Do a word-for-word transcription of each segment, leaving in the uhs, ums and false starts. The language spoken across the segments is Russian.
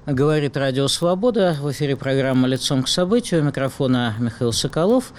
Говорит Радио Свобода. В эфире программа «Лицом к событию». У микрофона Михаил Соколов.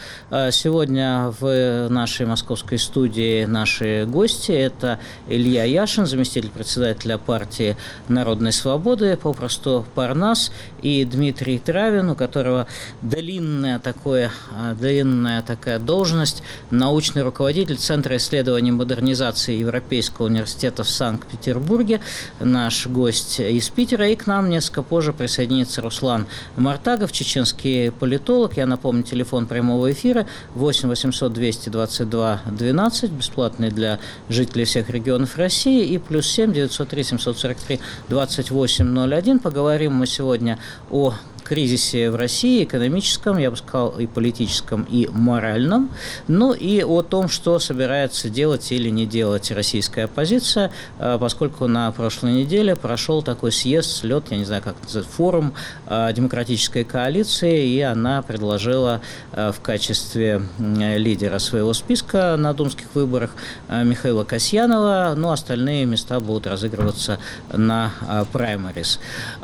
Сегодня в нашей московской студии наши гости. Это Илья Яшин, заместитель председателя партии «Народной свободы», попросту Парнас, и Дмитрий Травин, у которого длинная, такое, длинная такая должность, научный руководитель Центра исследований модернизации Европейского университета в Санкт-Петербурге. Наш гость из Питера. И к нам несколько позже присоединится Руслан Мартагов, чеченский политолог. Я напомню, телефон прямого эфира восемь восемьсот двести двадцать два двенадцать, бесплатный для жителей всех регионов России, и плюс семь девятьсот три семьсот сорок три двадцать восемь ноль один. Поговорим мы сегодня о кризисе в России, экономическом, я бы сказал, и политическом, и моральном, ну и о том, что собирается делать или не делать российская оппозиция, поскольку на прошлой неделе прошел такой съезд, слет, я не знаю, как называть, форум демократической коалиции, и она предложила в качестве лидера своего списка на думских выборах Михаила Касьянова, но остальные места будут разыгрываться на праймерис.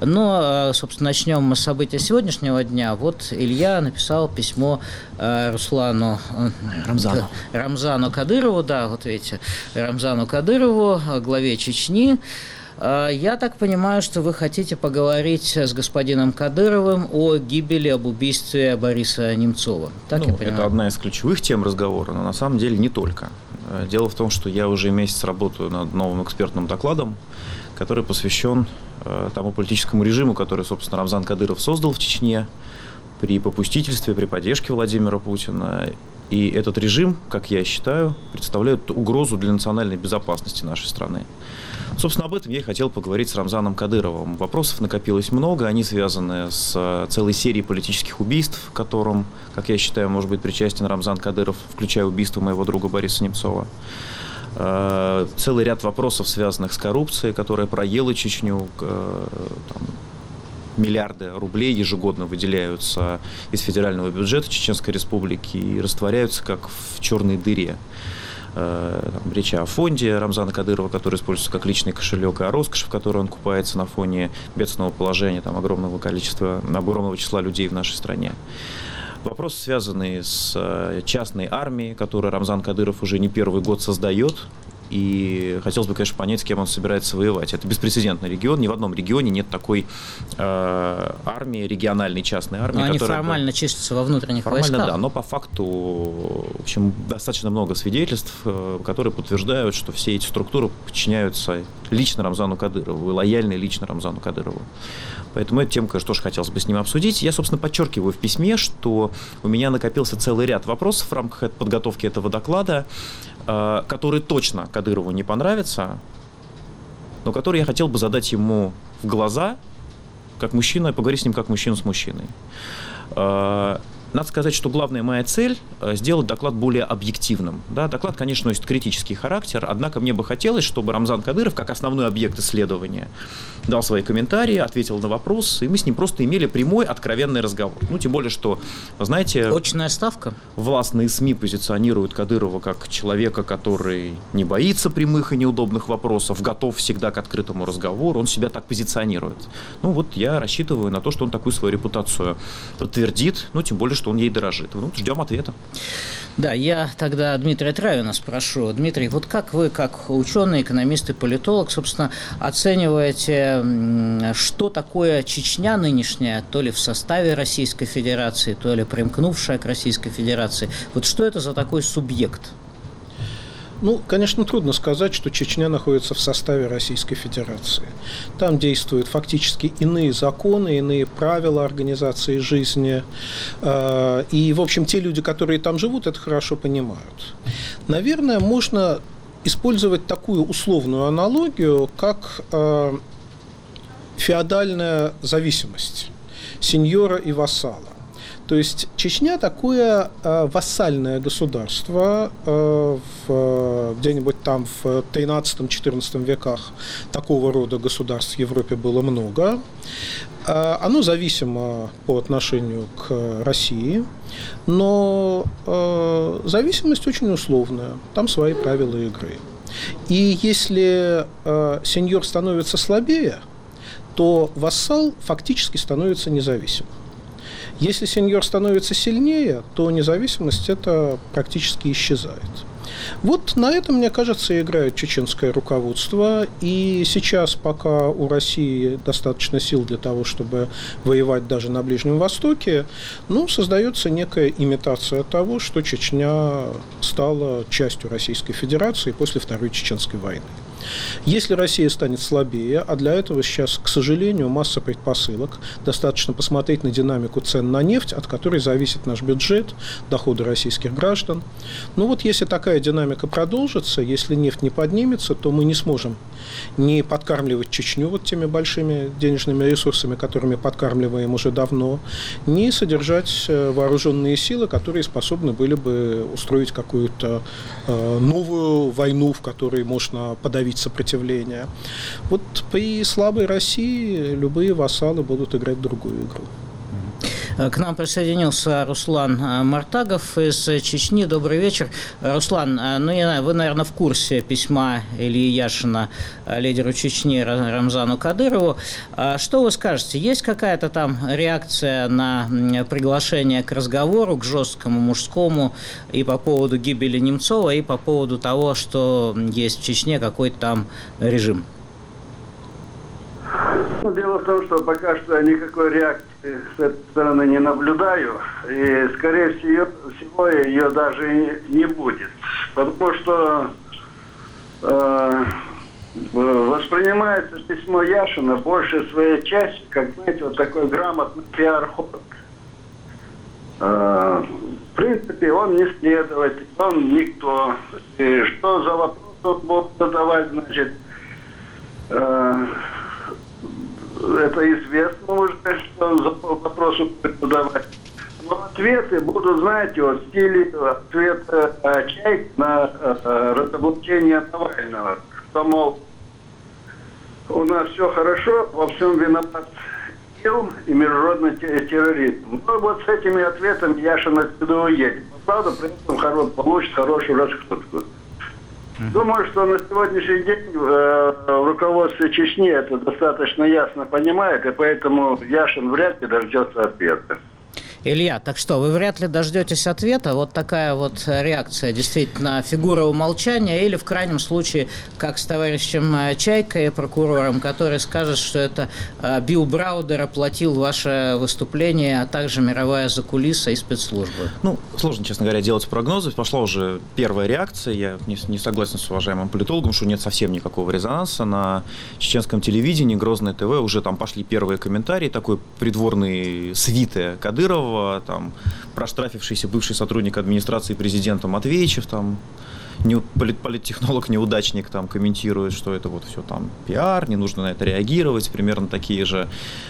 Но, собственно, начнем мы с событий сегодняшнего дня. Вот Илья написал письмо э, Руслану э, Рамзану. Рамзану Кадырову, да, вот видите, Рамзану Кадырову, главе Чечни. Э, я так понимаю, что вы хотите поговорить с господином Кадыровым о гибели, об убийстве Бориса Немцова. Так ну, я понимаю? Это одна из ключевых тем разговора, но на самом деле не только. Дело в том, что я уже месяц работаю над новым экспертным докладом, который посвящен э, тому политическому режиму, который, собственно, Рамзан Кадыров создал в Чечне при попустительстве, при поддержке Владимира Путина. И этот режим, как я считаю, представляет угрозу для национальной безопасности нашей страны. Собственно, об этом я и хотел поговорить с Рамзаном Кадыровым. Вопросов накопилось много, они связаны с целой серией политических убийств, к которым, как я считаю, может быть причастен Рамзан Кадыров, включая убийство моего друга Бориса Немцова. Целый ряд вопросов, связанных с коррупцией, которая проела Чечню. Там, миллиарды рублей ежегодно выделяются из федерального бюджета Чеченской Республики и растворяются как в черной дыре. Там, речь о фонде Рамзана Кадырова, который используется как личный кошелек, и о роскоши, в которой он купается на фоне бедственного положения там, огромного количества, огромного числа людей в нашей стране. Вопросы, связанные с частной армией, которую Рамзан Кадыров уже не первый год создает. И хотелось бы, конечно, понять, с кем он собирается воевать. Это беспрецедентный регион. Ни в одном регионе нет такой э, армии, региональной частной армии. Но они которая формально бы... числятся во внутренних формально, войсках. Да, но по факту, в общем, достаточно много свидетельств, которые подтверждают, что все эти структуры подчиняются лично Рамзану Кадырову и лояльны лично Рамзану Кадырову. Поэтому эту тему, конечно, тоже хотелось бы с ним обсудить. Я, собственно, подчеркиваю в письме, что у меня накопился целый ряд вопросов в рамках подготовки этого доклада, которые точно Кадырову не понравятся, но которые я хотел бы задать ему в глаза, как мужчина, и поговорить с ним как мужчина с мужчиной. Надо сказать, что главная моя цель – сделать доклад более объективным. Да, доклад, конечно, носит критический характер, однако мне бы хотелось, чтобы Рамзан Кадыров, как основной объект исследования, дал свои комментарии, ответил на вопрос, и мы с ним просто имели прямой, откровенный разговор. Ну, тем более, что, вы знаете… Очная ставка? Властные СМИ позиционируют Кадырова как человека, который не боится прямых и неудобных вопросов, готов всегда к открытому разговору, он себя так позиционирует. Ну, вот я рассчитываю на то, что он такую свою репутацию подтвердит, ну, тем более, что он ей дорожит. Ну, ждем ответа. Да, я тогда Дмитрия Травина спрошу. Дмитрий, вот как вы, как ученый, экономист и политолог, собственно, оцениваете, что такое Чечня нынешняя, то ли в составе Российской Федерации, то ли примкнувшая к Российской Федерации? Вот что это за такой субъект? Ну, конечно, трудно сказать, что Чечня находится в составе Российской Федерации. Там действуют фактически иные законы, иные правила организации жизни. И, в общем, те люди, которые там живут, это хорошо понимают. Наверное, можно использовать такую условную аналогию, как феодальная зависимость сеньора и вассала. То есть Чечня такое э, вассальное государство, э, в, где-нибудь там в тринадцатом-четырнадцатом веках такого рода государств в Европе было много. Э, оно зависимо по отношению к России, но э, зависимость очень условная, там свои правила игры. И если э, сеньор становится слабее, то вассал фактически становится независимым. Если сеньор становится сильнее, то независимость это практически исчезает. Вот на этом, мне кажется, играет чеченское руководство. И сейчас, пока у России достаточно сил для того, чтобы воевать даже на Ближнем Востоке, ну, создается некая имитация того, что Чечня стала частью Российской Федерации после Второй Чеченской войны. Если Россия станет слабее, а для этого сейчас, к сожалению, масса предпосылок, достаточно посмотреть на динамику цен на нефть, от которой зависит наш бюджет, доходы российских граждан. Ну вот если такая динамика продолжится, если нефть не поднимется, то мы не сможем не подкармливать Чечню вот теми большими денежными ресурсами, которыми подкармливаем уже давно, не содержать вооруженные силы, которые способны были бы устроить какую-то э, новую войну, в которой можно подавить сопротивление. Вот при слабой России любые вассалы будут играть другую игру. К нам присоединился Руслан Мартагов из Чечни. Добрый вечер. Руслан, ну, не знаю, вы, наверное, в курсе письма Ильи Яшина лидеру Чечни Рамзану Кадырову. Что вы скажете? Есть какая-то там реакция на приглашение к разговору, к жесткому мужскому и по поводу гибели Немцова, и по поводу того, что есть в Чечне какой-то там режим? Ну, дело в том, что пока что никакой реакции с этой стороны не наблюдаю, и, скорее всего, всего ее даже и не будет. Потому что э, воспринимается письмо Яшина большей своей частью, как, знаете, вот такой грамотный пиар-ход. Э, в принципе, он не следователь, он никто. И что за вопрос он будет задавать, значит... Э, это известно уже, что он за вопросы будет задавать. Но ответы будут, знаете, вот в стиле ответа э, Чайки на э, разоблачение Навального. Что, мол, у нас все хорошо, во всем виноват ИЛ и международный терроризм. Ну вот с этими ответами Яшин отсюда уедет. Но, правда, при этом хоро- получит хорошую раскрутку. Думаю, что на сегодняшний день э, в руководстве Чечни это достаточно ясно понимает, и поэтому Яшин вряд ли дождется ответа. Илья, так что, вы вряд ли дождетесь ответа? Вот такая вот реакция, действительно, фигура умолчания, или в крайнем случае, как с товарищем Чайкой, прокурором, который скажет, что это Билл Браудер оплатил ваше выступление, а также мировая закулиса и спецслужбы? Ну, сложно, честно говоря, делать прогнозы. Пошла уже первая реакция. Я не, не согласен с уважаемым политологом, что нет совсем никакого резонанса. На чеченском телевидении, Грозное ТВ, уже там пошли первые комментарии, такой придворный свиты Кадырова, там, проштрафившийся бывший сотрудник администрации президента Матвеичев, там, не, полит, политтехнолог-неудачник, там, комментирует, что это вот все там пиар, не нужно на это реагировать. Примерно такие же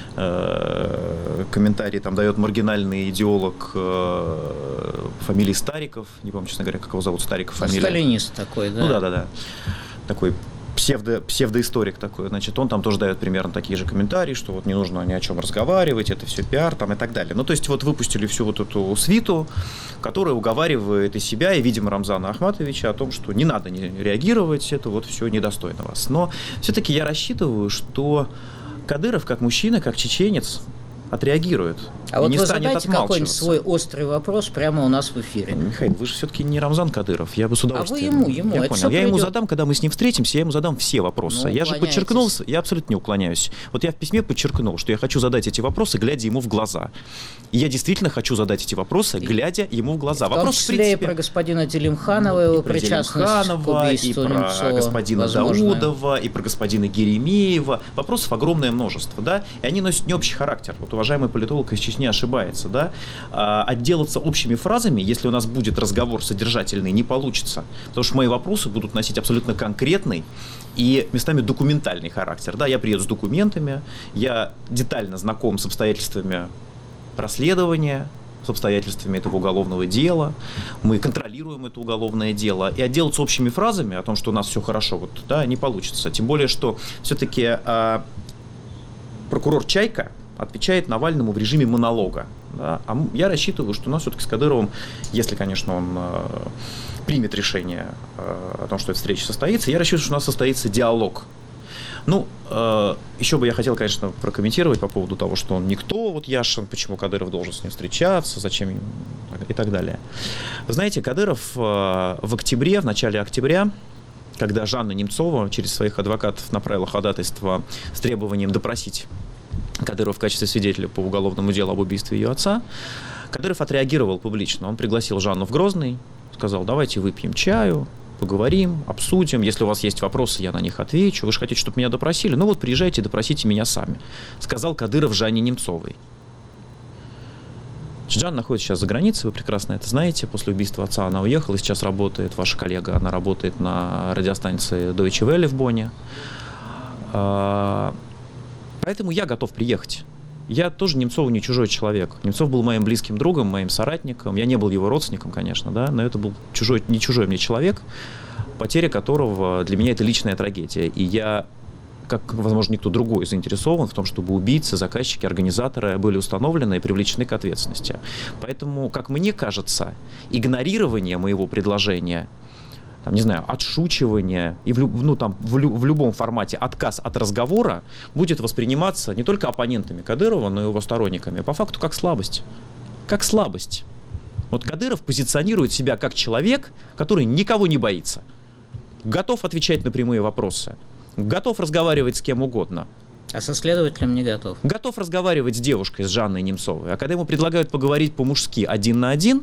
э, комментарии там дает маргинальный идеолог э, фамилии Стариков. Не помню, честно говоря, как его зовут, Стариков фамилия. Сталинист такой, да? Ну да-да-да. Такой псевдо, псевдоисторик такой, значит, он там тоже дает примерно такие же комментарии, что вот не нужно ни о чем разговаривать, это все пиар там и так далее. Ну, то есть вот выпустили всю вот эту свиту, которая уговаривает и себя, и, видимо, Рамзана Ахматовича о том, что не надо не реагировать, это вот все недостойно вас. Но все-таки я рассчитываю, что Кадыров, как мужчина, как чеченец, отреагирует. А вот не вы станет задайте какой-нибудь свой острый вопрос прямо у нас в эфире. Михаил, вы же все-таки не Рамзан Кадыров. Я бы с удовольствием... А вы ему, ему. Я это понял. Я придет. ему задам, когда мы с ним встретимся, я ему задам все вопросы. Ну, я же подчеркнул, я абсолютно не уклоняюсь. Вот я в письме подчеркнул, что я хочу задать эти вопросы, глядя ему в глаза. И я действительно хочу задать эти вопросы, глядя ему в глаза. В том Вопрос, числе в принципе, и про господина Делимханова, его причастность к убийству и про Немцова, господина возможно. Даудова, и про господина Геремеева. Вопросов огромное множество, да, и они носят не общий характер. Вот уважаемый политолог из Чечни ошибается, да. А, отделаться общими фразами, если у нас будет разговор содержательный, не получится. Потому что мои вопросы будут носить абсолютно конкретный и местами документальный характер. Да, я приеду с документами, я детально знаком с обстоятельствами расследования, с обстоятельствами этого уголовного дела, мы контролируем это уголовное дело, и отделаться общими фразами о том, что у нас все хорошо, вот, да, не получится. Тем более, что все-таки а, прокурор Чайка отвечает Навальному в режиме монолога. Да? А я рассчитываю, что у нас все-таки с Кадыровым, если, конечно, он э, примет решение э, о том, что эта встреча состоится, я рассчитываю, что у нас состоится диалог. Ну, э, еще бы я хотел, конечно, прокомментировать по поводу того, что он никто, вот Яшин, почему Кадыров должен с ним встречаться, зачем и так далее. Вы знаете, Кадыров э, в октябре, в начале октября, когда Жанна Немцова через своих адвокатов направила ходатайство с требованием допросить Кадырова в качестве свидетеля по уголовному делу об убийстве ее отца, Кадыров отреагировал публично. Он пригласил Жанну в Грозный, сказал: давайте выпьем чаю, поговорим, обсудим. Если у вас есть вопросы, я на них отвечу. Вы же хотите, чтобы меня допросили? Ну вот приезжайте, допросите меня сами. Сказал Кадыров Жанне Немцовой. Жанна находится сейчас за границей, вы прекрасно это знаете. После убийства отца она уехала, сейчас работает, ваша коллега, она работает на радиостанции Deutsche Welle в Бонне. Поэтому я готов приехать. Я тоже Немцову не чужой человек. Немцов был моим близким другом, моим соратником. Я не был его родственником, конечно, да, но это был чужой, не чужой мне человек, потеря которого для меня это личная трагедия. И я, как, возможно, никто другой, заинтересован в том, чтобы убийцы, заказчики, организаторы были установлены и привлечены к ответственности. Поэтому, как мне кажется, игнорирование моего предложения, там, не знаю, отшучивание и в, ну, там, в, в любом формате отказ от разговора будет восприниматься не только оппонентами Кадырова, но и его сторонниками, по факту как слабость. Как слабость. Вот Кадыров позиционирует себя как человек, который никого не боится, готов отвечать на прямые вопросы, готов разговаривать с кем угодно. А со следователем не готов. Готов разговаривать с девушкой, с Жанной Немцовой. А когда ему предлагают поговорить по-мужски один на один,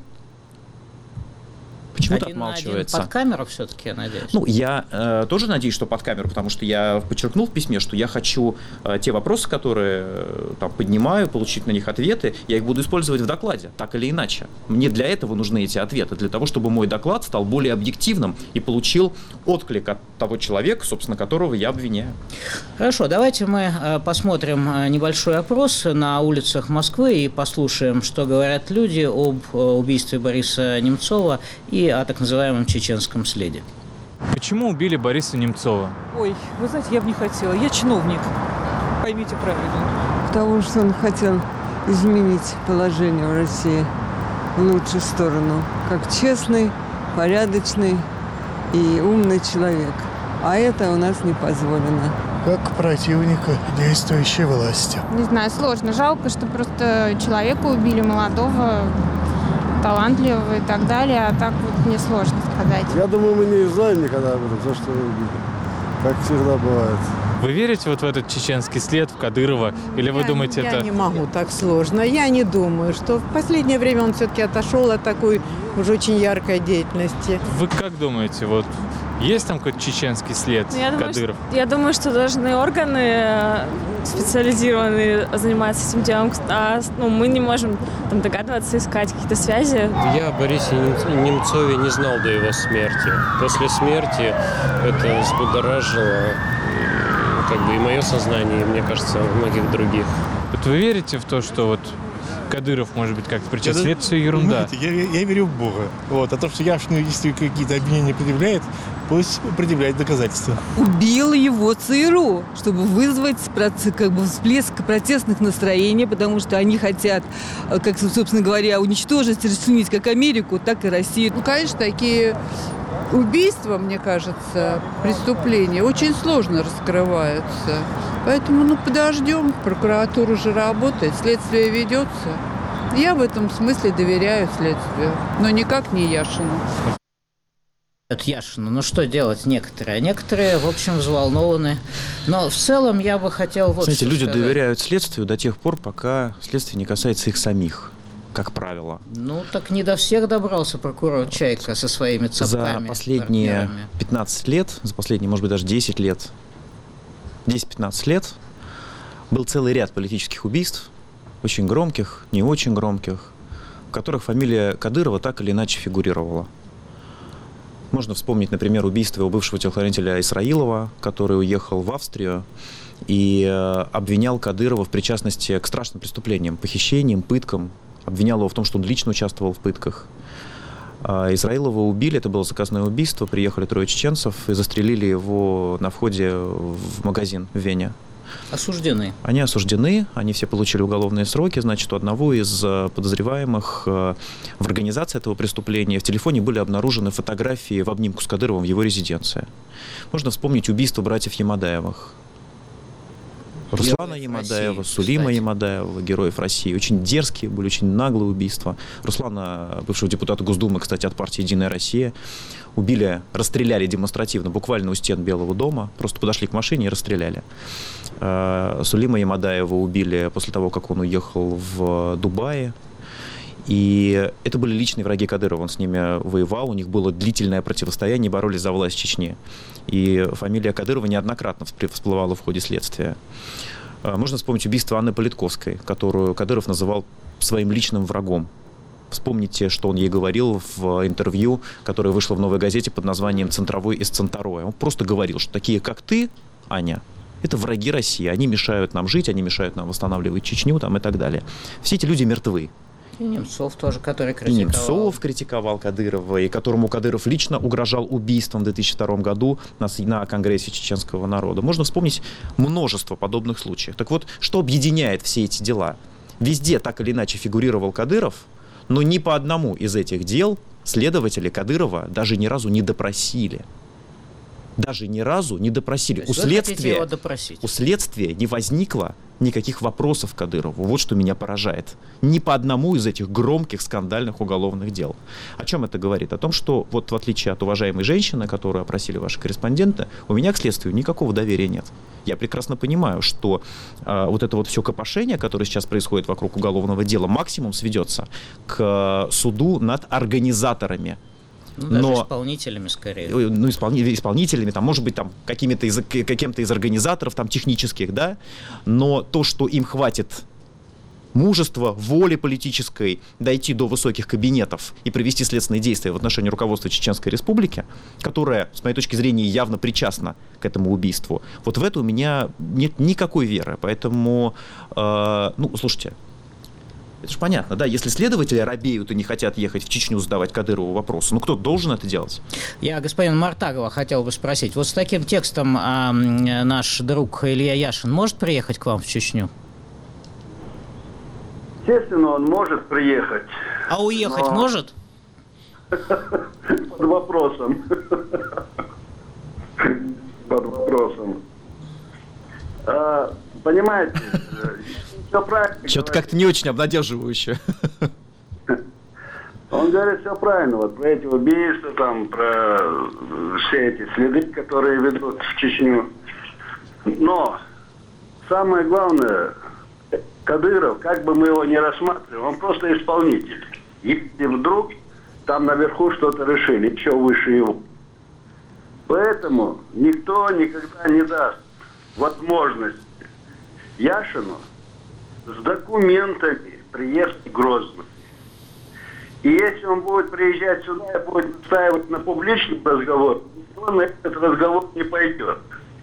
почему-то один отмалчивается. На один под камеру все-таки, я надеюсь. Ну, я э, тоже надеюсь, что под камеру, потому что я подчеркнул в письме, что я хочу э, те вопросы, которые э, там поднимаю, получить на них ответы, я их буду использовать в докладе, так или иначе. Мне для этого нужны эти ответы, для того, чтобы мой доклад стал более объективным и получил отклик от того человека, собственно, которого я обвиняю. Хорошо, давайте мы э, посмотрим э, небольшой опрос на улицах Москвы и послушаем, что говорят люди об э, убийстве Бориса Немцова и о так называемом чеченском следе. Почему убили Бориса Немцова? Ой, вы знаете, я бы не хотела. Я чиновник. Поймите правильно. Потому что он хотел изменить положение в России в лучшую сторону. Как честный, порядочный и умный человек. А это у нас не позволено. Как противника действующей власти. Не знаю, сложно. Жалко, что просто человека убили молодого, талантливого и так далее, а так вот мне сложно сказать. Я думаю, мы не узнаем никогда об этом, за что его убили, как всегда бывает. Вы верите вот в этот чеченский след, в Кадырова? Или вы я, думаете, я это... Я не могу так сложно. Я не думаю, что в последнее время он все-таки отошел от такой уже очень яркой деятельности. Вы как думаете, вот есть там какой-то чеченский след, я Кадыров? Думаю, что, я думаю, что должны органы специализированные заниматься этим делом. А ну, мы не можем там догадываться, искать какие-то связи. Я о Борисе Немцове не знал до его смерти. После смерти это взбудоражило как бы и мое сознание, и, мне кажется, многих других. Вот вы верите в то, что вот Кадыров, может быть, как-то причастен? Это все ерунда. Я, я верю в Бога. Вот. А то, что Яшину, если какие-то обвинения предъявляет, пусть предъявляет доказательства. Убил его ЦРУ, чтобы вызвать как бы всплеск протестных настроений, потому что они хотят, как, собственно говоря, уничтожить, расчленить как Америку, так и Россию. Ну, конечно, такие убийства, мне кажется, преступления очень сложно раскрываются. Поэтому, ну, подождем. Прокуратура же работает, следствие ведется. Я в этом смысле доверяю следствию, но никак не Яшину. Это Яшину. Ну, что делать некоторые? Некоторые, в общем, взволнованы. Но в целом я бы хотел вот Знаете, что люди сказать. доверяют следствию до тех пор, пока следствие не касается их самих, как правило. Ну, так не до всех добрался прокурор Чайка со своими цапками. За последние партнерами. пятнадцать лет, за последние, может быть, даже десять лет, десять-пятнадцать лет был целый ряд политических убийств, очень громких, не очень громких, в которых фамилия Кадырова так или иначе фигурировала. Можно вспомнить, например, убийство его бывшего телохранителя Исраилова, который уехал в Австрию и обвинял Кадырова в причастности к страшным преступлениям, похищениям, пыткам, обвинял его в том, что он лично участвовал в пытках. Исраилова убили, это было заказное убийство, приехали трое чеченцев и застрелили его на входе в магазин в Вене. Осуждены. Они осуждены, они все получили уголовные сроки. Значит, у одного из подозреваемых в организации этого преступления в телефоне были обнаружены фотографии в обнимку с Кадыровым в его резиденции. Можно вспомнить убийство братьев Ямадаевых. Руслана Ямадаева, России, Сулима кстати. Ямадаева, героев России. Очень дерзкие были, очень наглые убийства. Руслана, бывшего депутата Госдумы, кстати, от партии «Единая Россия», убили, расстреляли демонстративно, буквально у стен Белого дома. Просто подошли к машине и расстреляли. Сулима Ямадаева убили после того, как он уехал в Дубае. И это были личные враги Кадырова. Он с ними воевал, у них было длительное противостояние, боролись за власть в Чечне. И фамилия Кадырова неоднократно всплывала в ходе следствия. Можно вспомнить убийство Анны Политковской, которую Кадыров называл своим личным врагом. Вспомните, что он ей говорил в интервью, которое вышло в «Новой газете» под названием «Центровой из Центароя». Он просто говорил, что такие, как ты, Аня, это враги России. Они мешают нам жить, они мешают нам восстанавливать Чечню там, и так далее. Все эти люди мертвы. И Немцов тоже, который критиковал. И Немцов критиковал Кадырова, и которому Кадыров лично угрожал убийством в две тысячи втором году на, на Конгрессе чеченского народа. Можно вспомнить множество подобных случаев. Так вот, что объединяет все эти дела? Везде так или иначе фигурировал Кадыров, но ни по одному из этих дел следователи Кадырова даже ни разу не допросили. Даже ни разу не допросили. У следствия, у следствия не возникло никаких вопросов к Кадырову. Вот что меня поражает. Ни по одному из этих громких скандальных уголовных дел. О чем это говорит? О том, что вот в отличие от уважаемой женщины, которую опросили ваши корреспонденты, у меня к следствию никакого доверия нет. Я прекрасно понимаю, что э, вот это вот все копошение, которое сейчас происходит вокруг уголовного дела, максимум сведется к суду над организаторами. Ну, даже но, исполнителями скорее. Ну, исполни, исполнителями, там, может быть, там, какими-то из, каким-то из организаторов там, технических, да, но то, что им хватит мужества, воли политической дойти до высоких кабинетов и провести следственные действия в отношении руководства Чеченской Республики, которая, с моей точки зрения, явно причастна к этому убийству, вот в это у меня нет никакой веры. Поэтому, э, ну, слушайте, это же понятно, да, если следователи робеют и не хотят ехать в Чечню задавать Кадырову вопросы, ну кто должен это делать? Я господин Мартагова хотел бы спросить, вот с таким текстом а, наш друг Илья Яшин может приехать к вам в Чечню? Естественно, он может приехать. А уехать но... может? Под вопросом. Под вопросом. А, понимаете, все правильно. Что-то как-то не очень обнадеживающе. Он говорит все правильно, вот про эти убийства, там, про все эти следы, которые ведут в Чечню. Но самое главное, Кадыров, как бы мы его ни рассматривали, он просто исполнитель. И вдруг там наверху что-то решили, еще выше его. Поэтому никто никогда не даст возможность Яшину с документами приехать в Грозный. И если он будет приезжать сюда и будет настаивать на публичный разговор, никто на этот разговор не пойдет.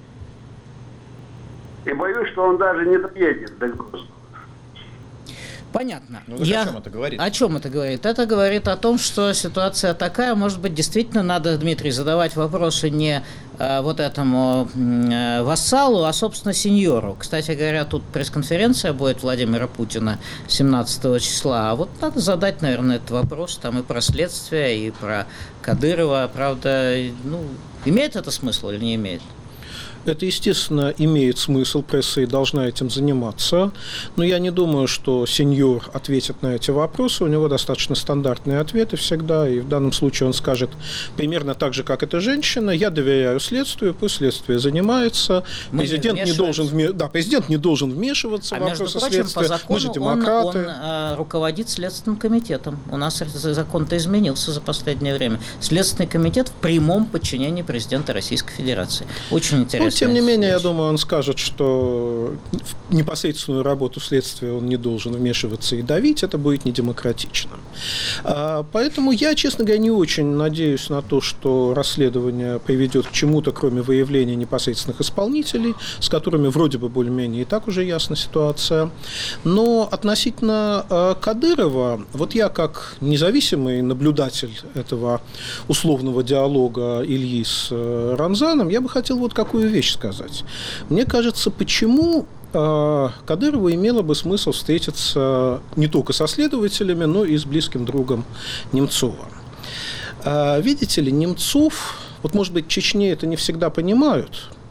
И боюсь, что он даже не доедет до Грозного. Понятно. Ну, Я... о чем это говорит? О чем это говорит? Это говорит о том, что ситуация такая, может быть, действительно надо, Дмитрий, задавать вопросы не э, вот этому э, вассалу, а, собственно, сеньору. Кстати говоря, тут пресс-конференция будет Владимира Путина семнадцатого числа, а вот надо задать, наверное, этот вопрос там и про следствие, и про Кадырова. Правда, ну, имеет это смысл или не имеет? Это, естественно, имеет смысл, пресса и должна этим заниматься, но я не думаю, что сеньор ответит на эти вопросы, у него достаточно стандартные ответы всегда, и в данном случае он скажет примерно так же, как эта женщина: я доверяю следствию, пусть следствие занимается, Мы президент не, не должен вме... да, президент не должен вмешиваться а в вопросы прочим, следствия, по закону мы же демократы. Он, он э, руководит Следственным комитетом. У нас закон-то изменился за последнее время. Следственный комитет в прямом подчинении президента Российской Федерации. Очень интересно. Но, тем не менее, я думаю, он скажет, что в непосредственную работу следствия он не должен вмешиваться и давить, это будет недемократично. Поэтому я, честно говоря, не очень надеюсь на то, что расследование приведет к чему-то, кроме выявления непосредственных исполнителей, с которыми вроде бы более-менее и так уже ясна ситуация. Но относительно Кадырова, вот я как независимый наблюдатель этого условного диалога Ильи с Рамзаном, я бы хотел вот какую вещь сказать. Мне кажется, почему э, Кадырову имело бы смысл встретиться не только со следователями, но и с близким другом Немцова. Э, видите ли, Немцов, вот, может быть, в Чечне это не всегда понимают,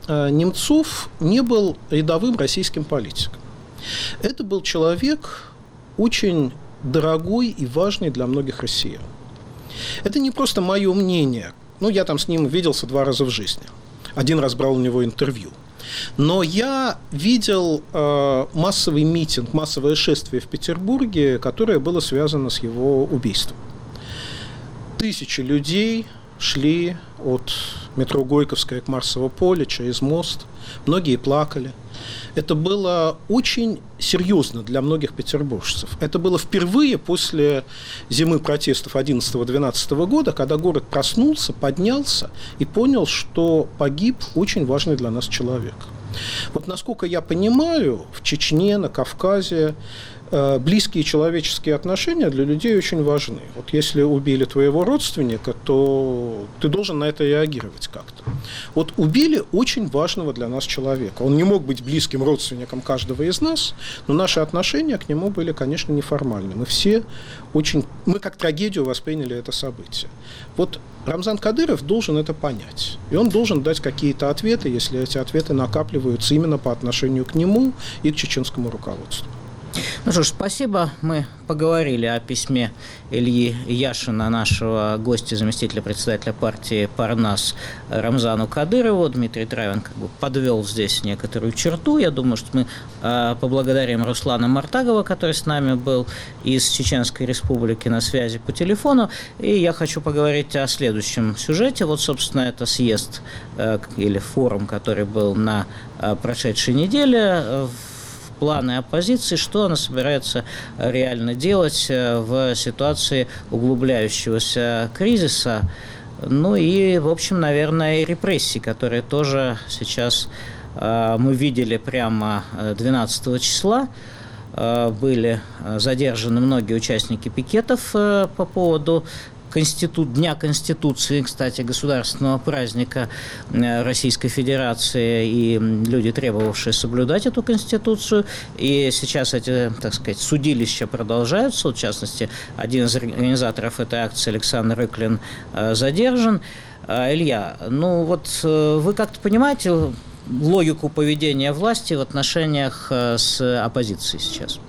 Немцов не был рядовым российским политиком. Это был человек очень дорогой и важный для многих россиян. Это не просто мое мнение. Ну, я там с ним виделся два раза в жизни. Один раз брал у него интервью. Но я видел э, массовый митинг, массовое шествие в Петербурге, которое было связано с его убийством. Тысячи людей шли от метро Горьковское к Марсово поле через мост. Многие плакали. Это было очень серьезно для многих петербуржцев. Это было впервые после зимы протестов одиннадцатого-двенадцатого года, когда город проснулся, поднялся и понял, что погиб очень важный для нас человек. Вот насколько я понимаю, в Чечне, на Кавказе близкие человеческие отношения для людей очень важны. Вот если убили твоего родственника, то ты должен на это реагировать как-то. Вот убили очень важного для нас человека. Он не мог быть близким родственником каждого из нас, но наши отношения к нему были, конечно, неформальны. Мы все очень... Мы как трагедию восприняли это событие. Вот Рамзан Кадыров должен это понять. И он должен дать какие-то ответы, если эти ответы накапливаются именно по отношению к нему и к чеченскому руководству. Ну что ж, спасибо. Мы поговорили о письме Ильи Яшина, нашего гостя, заместителя председателя партии «Парнас» Рамзану Кадырову. Дмитрий Травин как бы подвел здесь некоторую черту. Я думаю, что мы э, поблагодарим Руслана Мартагова, который с нами был из Чеченской Республики на связи по телефону. И я хочу поговорить о следующем сюжете. Вот, собственно, это съезд э, или форум, который был на э, прошедшей неделе в планы оппозиции, что она собирается реально делать в ситуации углубляющегося кризиса, ну и, в общем, наверное, и репрессий, которые тоже сейчас э, мы видели прямо двенадцатого числа. Э, были задержаны многие участники пикетов э, по поводу Конститу... Дня Конституции, кстати, государственного праздника Российской Федерации, и люди, требовавшие соблюдать эту Конституцию. И сейчас эти, так сказать, судилища продолжаются. Вот, в частности, один из организаторов этой акции, Александр Рыклин, задержан. Илья, ну вот вы как-то понимаете логику поведения власти в отношениях с оппозицией сейчас?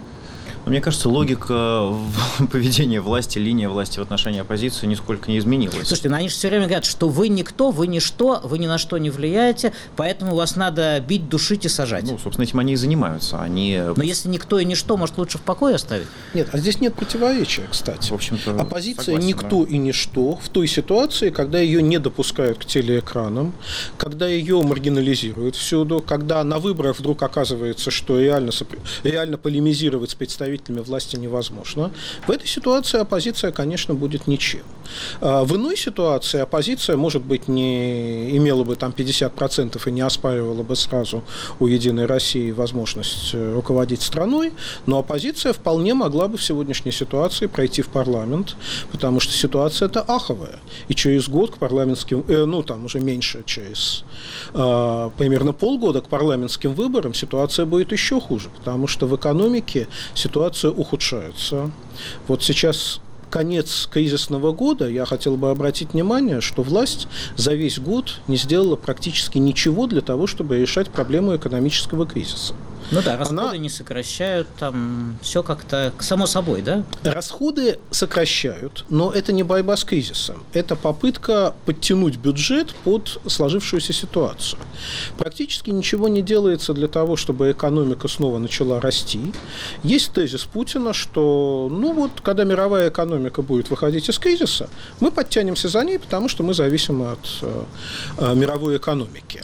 Мне кажется, логика поведения власти, линия власти в отношении оппозиции нисколько не изменилась. Слушайте, ну они же все время говорят, что вы никто, вы ничто, вы ни на что не влияете, поэтому вас надо бить, душить и сажать. Ну, собственно, этим они и занимаются. Они... Но если никто и ничто, может, лучше в покое оставить? Нет, а здесь нет противоречия, кстати. В общем-то, оппозиция согласен, никто да. и ничто в той ситуации, когда ее не допускают к телеэкранам, когда ее маргинализируют всюду, когда на выборах вдруг оказывается, что реально, реально полемизировать с представителями власти невозможно. В этой ситуации оппозиция, конечно, будет ничем. В иной ситуации оппозиция, может быть, не имела бы там пятьдесят процентов и не оспаривала бы сразу у «Единой России» возможность руководить страной, но оппозиция вполне могла бы в сегодняшней ситуации пройти в парламент, потому что ситуация-то аховая. И через год к парламентским, э, ну там уже меньше, через э, примерно полгода к парламентским выборам ситуация будет еще хуже, потому что в экономике ситуация ухудшается. Вот сейчас конец кризисного года, я хотел бы обратить внимание, что власть за весь год не сделала практически ничего для того, чтобы решать проблему экономического кризиса. Ну да, расходы Она... не сокращают, там все как-то само собой, да? Расходы сокращают, но это не борьба с кризисом. Это попытка подтянуть бюджет под сложившуюся ситуацию. Практически ничего не делается для того, чтобы экономика снова начала расти. Есть тезис Путина, что, ну вот, когда мировая экономика будет выходить из кризиса, мы подтянемся за ней, потому что мы зависим от э, мировой экономики.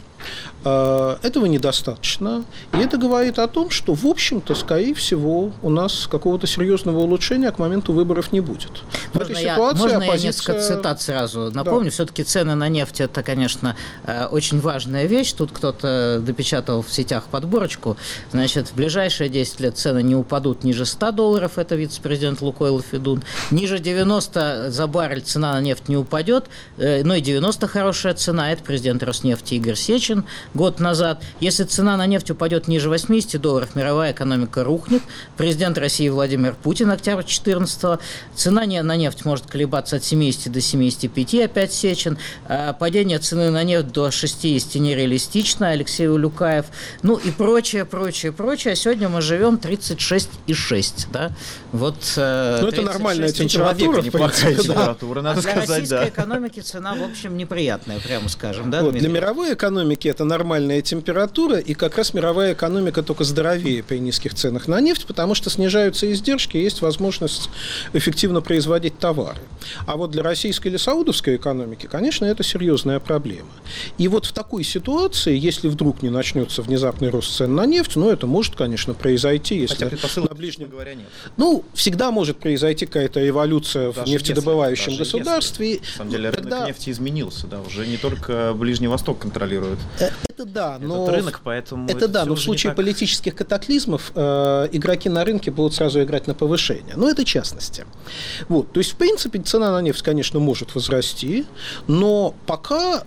Этого недостаточно. И это говорит о том, что, в общем-то, скорее всего, у нас какого-то серьезного улучшения к моменту выборов не будет. В можно этой я, ситуации можно оппозиция... я несколько цитат сразу напомню? Да. Все-таки цены на нефть – это, конечно, очень важная вещь. Тут кто-то допечатал в сетях подборочку. Значит, в ближайшие десять лет цены не упадут ниже ста долларов. Это вице-президент Лукойла Федун. Ниже девяноста за баррель цена на нефть не упадет. Ну и девяносто хорошая цена. Это президент Роснефти Игорь Сечин. сечин год назад. Если цена на нефть упадет ниже восемьдесят долларов, мировая экономика рухнет. Президент России Владимир Путин, октябрь четырнадцатого. Цена на нефть может колебаться от семидесяти до семидесяти пяти, опять Сечин. Падение цены на нефть до шестидесяти нереалистично, Алексей Улюкаев. Ну и прочее, прочее, прочее. А сегодня мы живем тридцать шесть и шесть. Да? Вот, ну, это нормальная температура. Неплохая температура, надо а для сказать, российской да. экономики цена, в общем, неприятная, прямо скажем. Да, вот, для мировой экономики это нормальная температура, и как раз мировая экономика только здоровее при низких ценах на нефть, потому что снижаются издержки, есть возможность эффективно производить товары. А вот для российской или саудовской экономики, конечно, это серьезная проблема. И вот в такой ситуации, если вдруг не начнется внезапный рост цен на нефть, ну, это может, конечно, произойти, если Хотя предпосылок, на ближнем... говоря, нет. Ну, всегда может произойти какая-то эволюция даже в нефтедобывающем если, государстве. Если. На самом деле рынок Тогда... нефти изменился, да, уже не только Ближний Восток контролирует это да, но этот рынок, поэтому это, это да, но в случае так... политических катаклизмов э, игроки на рынке будут сразу играть на повышение. Но это частности. Вот, то есть, в принципе, цена на нефть, конечно, может возрасти, но пока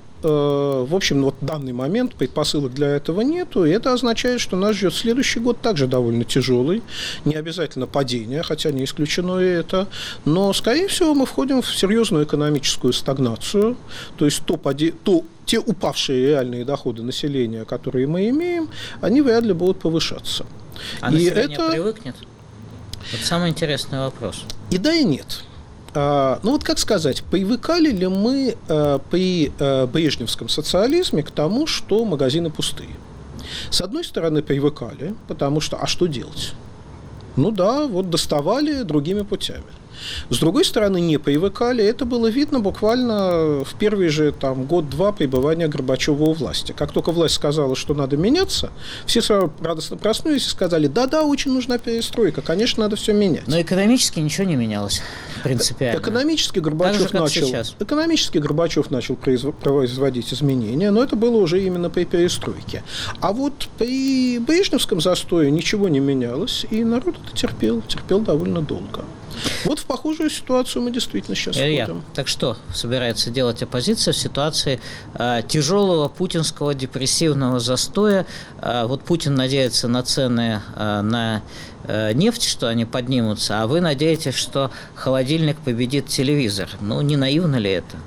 в общем, вот в данный момент предпосылок для этого нету, и это означает, что нас ждет следующий год также довольно тяжелый, не обязательно падение, хотя не исключено и это, но, скорее всего, мы входим в серьезную экономическую стагнацию, то есть то, поди... то те упавшие реальные доходы населения, которые мы имеем, они вряд ли будут повышаться. А и население это... привыкнет? Вот самый интересный вопрос. И да, и нет. Ну вот как сказать, привыкали ли мы э, при э, брежневском социализме к тому, что магазины пустые? С одной стороны, привыкали, потому что, а что делать? Ну да, вот доставали другими путями. С другой стороны, не привыкали. Это было видно буквально в первый же там, год-два пребывания Горбачева у власти. Как только власть сказала, что надо меняться, все сразу радостно проснулись и сказали, да-да, очень нужна перестройка, конечно, надо все менять. Но экономически ничего не менялось принципиально. Экономически Горбачев, же, начал, экономически Горбачев начал производить изменения, но это было уже именно при перестройке. А вот при брежневском застое ничего не менялось, и народ это терпел, терпел довольно долго. Вот в похожую ситуацию мы действительно сейчас Илья, входим. Так что собирается делать оппозиция в ситуации э, тяжелого путинского депрессивного застоя? Э, вот Путин надеется на цены э, на э, нефть, что они поднимутся, а вы надеетесь, что холодильник победит телевизор. Ну, не наивно ли это?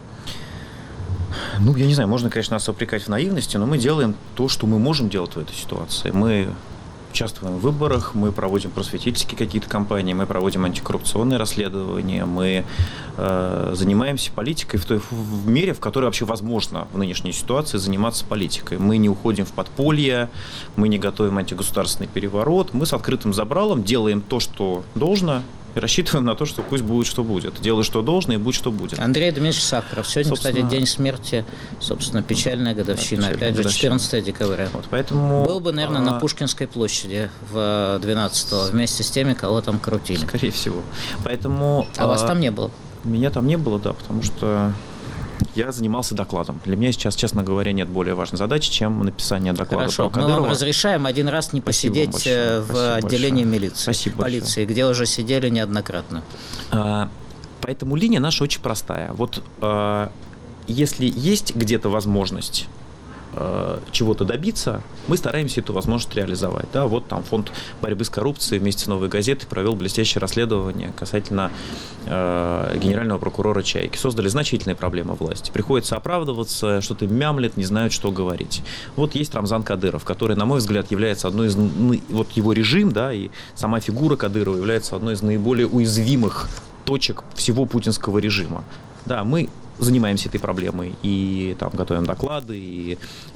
Ну, я не знаю, можно, конечно, нас упрекать в наивности, но мы делаем то, что мы можем делать в этой ситуации. Мы участвуем в выборах, мы проводим просветительские какие-то кампании, мы проводим антикоррупционные расследования, мы э, занимаемся политикой в той в мере, в которой вообще возможно в нынешней ситуации заниматься политикой. Мы не уходим в подполье, мы не готовим антигосударственный переворот, мы с открытым забралом делаем то, что должно, и рассчитываем на то, что пусть будет, что будет. Делай, что должно, и будь, что будет. Андрей Дмитриевич Сахаров. Сегодня, собственно, кстати, день смерти, собственно, печальная годовщина, да, опять же, четырнадцатого декабря. Вот, поэтому... Был бы, наверное, а... на Пушкинской площади в двенадцатого вместе с теми, кого там крутили. Скорее всего. Поэтому... А, а вас там не было? Меня там не было, да, потому что я занимался докладом. Для меня сейчас, честно говоря, нет более важной задачи, чем написание доклада. Хорошо, про мы Кадырова. вам разрешаем один раз не Спасибо посидеть большое. в Спасибо отделении большое. милиции, Спасибо полиции, большое. где уже сидели неоднократно. А, поэтому линия наша очень простая. Вот а, если есть где-то возможность чего-то добиться, мы стараемся эту возможность реализовать. Да, вот там фонд борьбы с коррупцией вместе с «Новой газетой» провел блестящее расследование касательно э, генерального прокурора Чайки. Создали значительные проблемы власти. Приходится оправдываться, что-то мямлет, не знают, что говорить. Вот есть Рамзан Кадыров, который, на мой взгляд, является одной из... Вот его режим, да, и сама фигура Кадырова является одной из наиболее уязвимых точек всего путинского режима. Да, мы занимаемся этой проблемой и там готовим доклады, и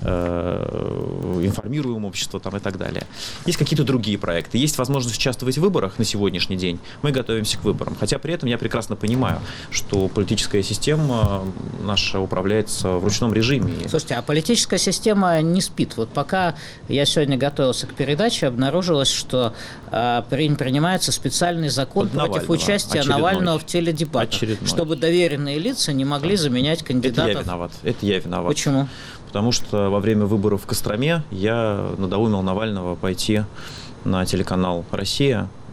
э, информируем общество там, и так далее. Есть какие-то другие проекты. Есть возможность участвовать в выборах на сегодняшний день. Мы готовимся к выборам. Хотя при этом я прекрасно понимаю, что политическая система наша управляется в ручном режиме. Слушайте, а политическая система не спит. Вот пока я сегодня готовился к передаче, обнаружилось, что э, принимается специальный закон Под против Навального. участия Очередной. Навального в теледебатах, Очередной. чтобы доверенные лица не могли заменять кандидатов. Это я виноват. Это я виноват. Почему? Потому что во время выборов в Костроме я надоумил Навального пойти на телеканал «Россия»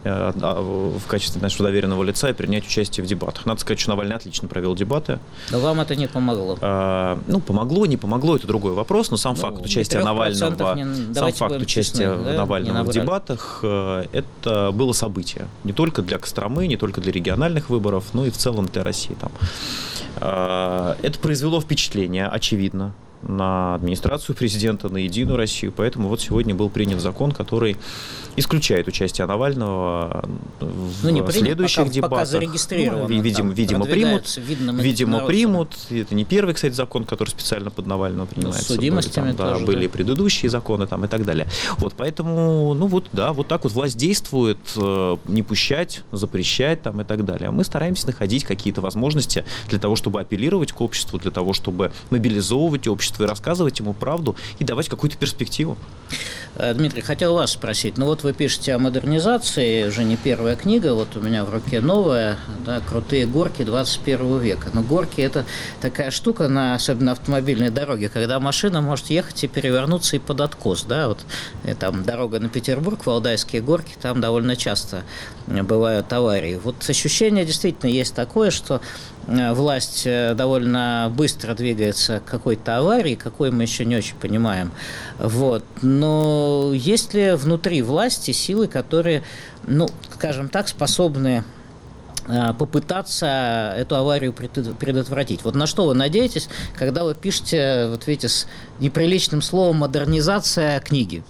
в качестве нашего доверенного лица и принять участие в дебатах. Надо сказать, что Навальный отлично провел дебаты. Но вам это не помогло? А, ну, помогло, не помогло, это другой вопрос, но сам ну, факт участия Навального, не... сам факт участия честны, да? Навального в дебатах, это было событие. Не только для Костромы, не только для региональных выборов, но и в целом для России. Там. Это произвело впечатление, очевидно, на администрацию президента, на Единую Россию. Поэтому вот сегодня был принят закон, который исключает участие Навального в ну, принят, следующих пока, дебатах. Пока зарегистрировано. Ну, видимо, видимо примут. Видимо, примут. Это не первый, кстати, закон, который специально под Навального принимается. С судимостями там, да, тоже, были да. предыдущие законы там, и так далее. Вот, поэтому, ну вот, да, вот так вот власть действует, не пущать, запрещать там, и так далее. А мы стараемся находить какие-то возможности для того, чтобы апеллировать к обществу, для того, чтобы мобилизовывать общество и рассказывать ему правду и давать какую-то перспективу. Дмитрий, хотел вас спросить. Ну вот вы пишете о модернизации, уже не первая книга, вот у меня в руке новая, да, «Крутые горки двадцать первого века». Но горки – это такая штука, на, особенно на автомобильной дороге, когда машина может ехать и перевернуться и под откос. Да? Вот, и там дорога на Петербург, Валдайские горки, там довольно часто бывают аварии. Вот ощущение действительно есть такое, что власть довольно быстро двигается к какой-то аварии, какой мы еще не очень понимаем. Вот. Но есть ли внутри власти силы, которые, ну, скажем так, способны попытаться эту аварию предотвратить? Вот на что вы надеетесь, когда вы пишете, вот видите, с неприличным словом «модернизация» книги?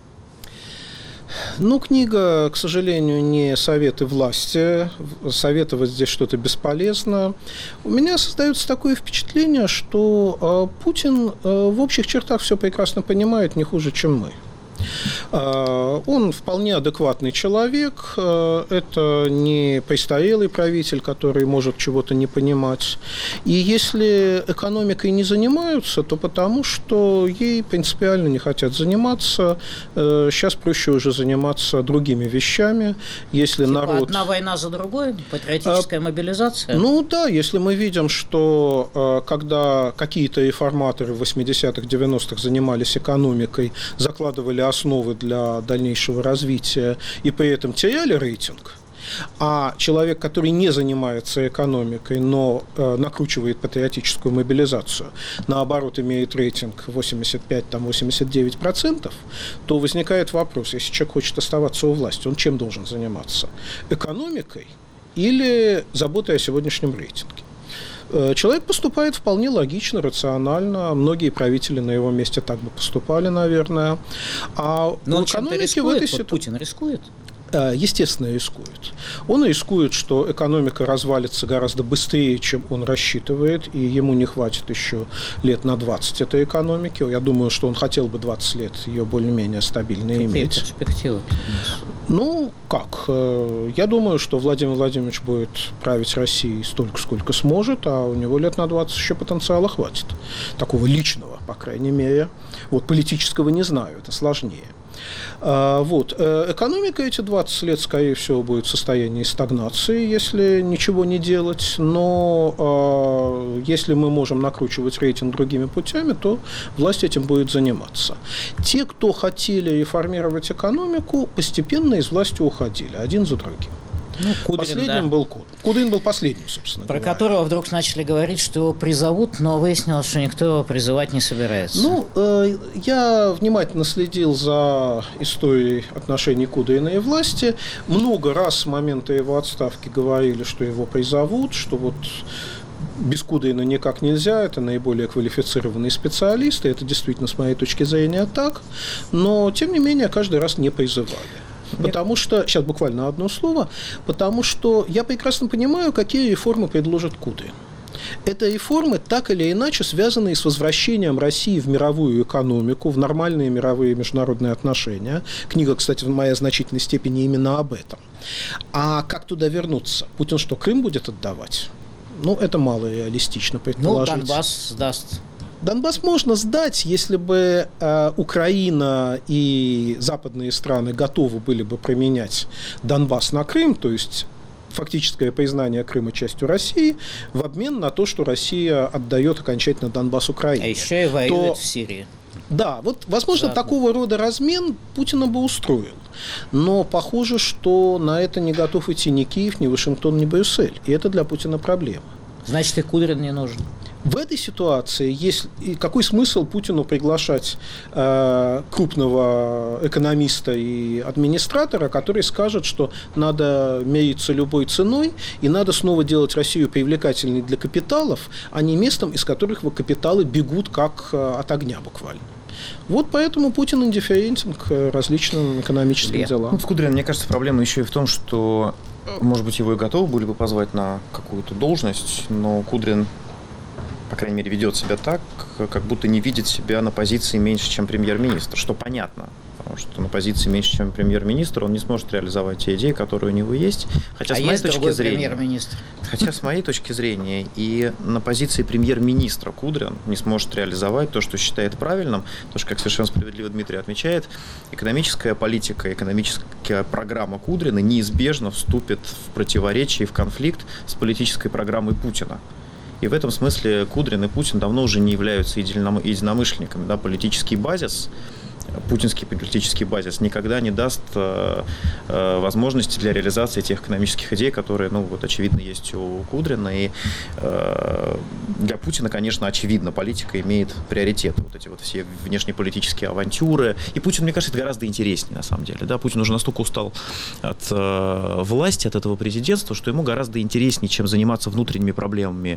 Ну, книга, к сожалению, не советы власти. Советовать здесь что-то бесполезно. У меня создается такое впечатление, что Путин в общих чертах все прекрасно понимает, не хуже, чем мы. Он вполне адекватный человек, это не престарелый правитель, который может чего-то не понимать. И если экономикой не занимаются, то потому, что ей принципиально не хотят заниматься. Сейчас проще уже заниматься другими вещами. Если типа народ... одна война за другой? Патриотическая а, мобилизация? Ну да, если мы видим, что когда какие-то реформаторы в восьмидесятых, девяностых занимались экономикой, закладывали основы для дальнейшего развития и при этом теряли рейтинг, а человек, который не занимается экономикой, но э, накручивает патриотическую мобилизацию, наоборот, имеет рейтинг восемьдесят пять - восемьдесят девять процентов, то возникает вопрос, если человек хочет оставаться у власти, он чем должен заниматься? Экономикой или заботой о сегодняшнем рейтинге? Человек поступает вполне логично, рационально. Многие правители на его месте так бы поступали, наверное. А но он чем-то рискует? Вот ситуации... Путин рискует? Естественно, рискует. Он рискует, что экономика развалится гораздо быстрее, чем он рассчитывает, и ему не хватит еще лет на двадцать этой экономики. Я думаю, что он хотел бы двадцать лет ее более-менее стабильно Какие иметь. Перспективы? Ну, как? Я думаю, что Владимир Владимирович будет править Россией столько, сколько сможет, а у него лет на двадцать еще потенциала хватит. Такого личного, по крайней мере. Вот политического не знаю, это сложнее. Вот. Экономика эти двадцать лет, скорее всего, будет в состоянии стагнации, если ничего не делать, но если мы можем накручивать рейтинг другими путями, то власть этим будет заниматься. Те, кто хотели реформировать экономику, постепенно из власти уходили, один за другим. Ну, Кудрин, последним да. был Кудрин. Кудрин был последним, собственно Про говоря. которого вдруг начали говорить, что его призовут, но выяснилось, что никто его призывать не собирается. Ну, э, я внимательно следил за историей отношений Кудрина и власти. Много раз с момента его отставки говорили, что его призовут, что вот без Кудрина никак нельзя, это наиболее квалифицированные специалисты, это действительно, с моей точки зрения, так, но, тем не менее, каждый раз не призывали. Потому что, сейчас буквально одно слово, потому что я прекрасно понимаю, какие реформы предложит Кудрин. Это реформы, так или иначе, связанные с возвращением России в мировую экономику, в нормальные мировые международные отношения. Книга, кстати, в моей значительной степени именно об этом. А как туда вернуться? Путин что, Крым будет отдавать? Ну, это мало реалистично предположить. Ну, Донбасс сдаст. Донбасс можно сдать, если бы э, Украина и западные страны готовы были бы променять Донбасс на Крым, то есть фактическое признание Крыма частью России, в обмен на то, что Россия отдает окончательно Донбасс Украине. А еще и воюет то, в Сирии. Да, вот, возможно, да. Такого рода размен Путина бы устроил. Но похоже, что на это не готов идти ни Киев, ни Вашингтон, ни Брюссель. И это для Путина проблема. Значит, и Кудрин не нужен. В этой ситуации есть какой смысл Путину приглашать э, крупного экономиста и администратора, который скажет, что надо мериться любой ценой и надо снова делать Россию привлекательной для капиталов, а не местом, из которых капиталы бегут как э, от огня буквально. Вот поэтому Путин индифферентен к различным экономическим Лет. делам. Ну, с Кудриным, мне кажется, проблема еще и в том, что, может быть, его и готовы были бы позвать на какую-то должность, но Кудрин, по крайней мере, ведет себя так, как будто не видит себя на позиции меньше, чем премьер-министр, что понятно. Потому что на позиции меньше, чем премьер-министр, он не сможет реализовать те идеи, которые у него есть. Хотя, а с моей есть точки другой зрения, премьер-министр. Хотя, с моей точки зрения, и на позиции премьер-министра Кудрин не сможет реализовать то, что считает правильным, потому что, как совершенно справедливо Дмитрий отмечает, экономическая политика, экономическая программа Кудрина неизбежно вступит в противоречие и в конфликт с политической программой Путина. И в этом смысле Кудрин и Путин давно уже не являются единомышленниками. Да? Политический базис, путинский политический базис никогда не даст э, э, возможности для реализации тех экономических идей, которые, ну, вот, очевидно, есть у Кудрина. И э, для Путина, конечно, очевидно, политика имеет приоритет. Вот эти вот все внешнеполитические авантюры. И Путин, мне кажется, это гораздо интереснее, на самом деле. Да? Путин уже настолько устал от э, власти, от этого президентства, что ему гораздо интереснее, чем заниматься внутренними проблемами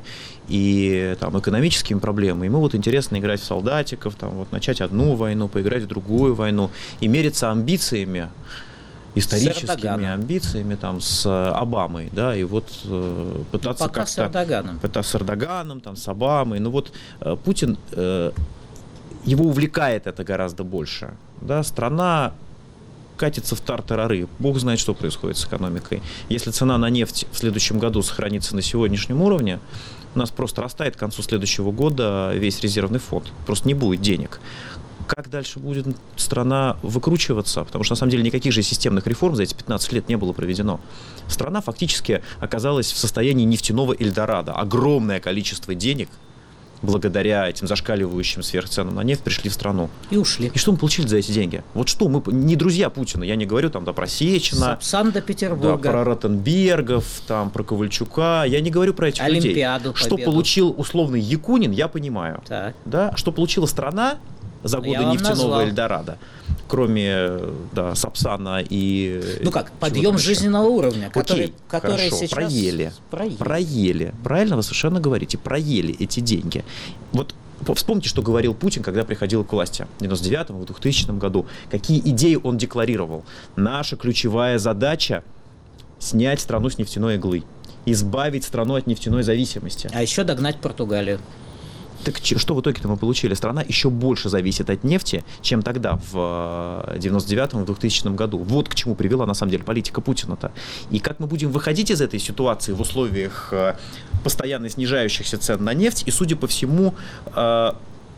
и там, экономическими проблемами. Ему вот интересно играть в солдатиков, там, вот, начать одну войну, поиграть в другую войну и мериться амбициями, историческими амбициями там, с Обамой, да, и вот э, пытаться ну, пока как-то... с Эрдоганом. Пытаться с Эрдоганом, там, с Обамой. Ну вот э, Путин, э, его увлекает это гораздо больше. Да? Страна катится в тартарары. Бог знает, что происходит с экономикой. Если цена на нефть в следующем году сохранится на сегодняшнем уровне, у нас просто растает к концу следующего года весь резервный фонд. Просто не будет денег. Как дальше будет страна выкручиваться? Потому что, на самом деле, никаких же системных реформ за эти пятнадцать лет не было проведено. Страна фактически оказалась в состоянии нефтяного Эльдорадо. Огромное количество денег, благодаря этим зашкаливающим сверхценам на нефть, пришли в страну. И ушли. И что мы получили за эти деньги? Вот что мы... Не друзья Путина. Я не говорю там да, про Сечина. Санкт-Петербурга. Да, про Ротенбергов, там, про Ковальчука. Я не говорю про этих Олимпиаду, людей. Что победу. Получил условный Якунин, я понимаю. Так. Да? Что получила страна за годы Я нефтяного Эльдорадо, кроме да, Сапсана и... Ну как, подъем жизненного уровня, который, Окей, который хорошо, сейчас... проели. проели. Проели. Правильно вы совершенно говорите, проели эти деньги. Вот вспомните, что говорил Путин, когда приходил к власти в девяносто девятом, в двухтысячном году. Какие идеи он декларировал. Наша ключевая задача – снять страну с нефтяной иглы, избавить страну от нефтяной зависимости. А еще догнать Португалию. Так что в итоге-то мы получили? Страна еще больше зависит от нефти, чем тогда, в девяносто девятом, в двухтысячном году. Вот к чему привела, на самом деле, политика Путина-то. И как мы будем выходить из этой ситуации в условиях постоянно снижающихся цен на нефть, и, судя по всему, эта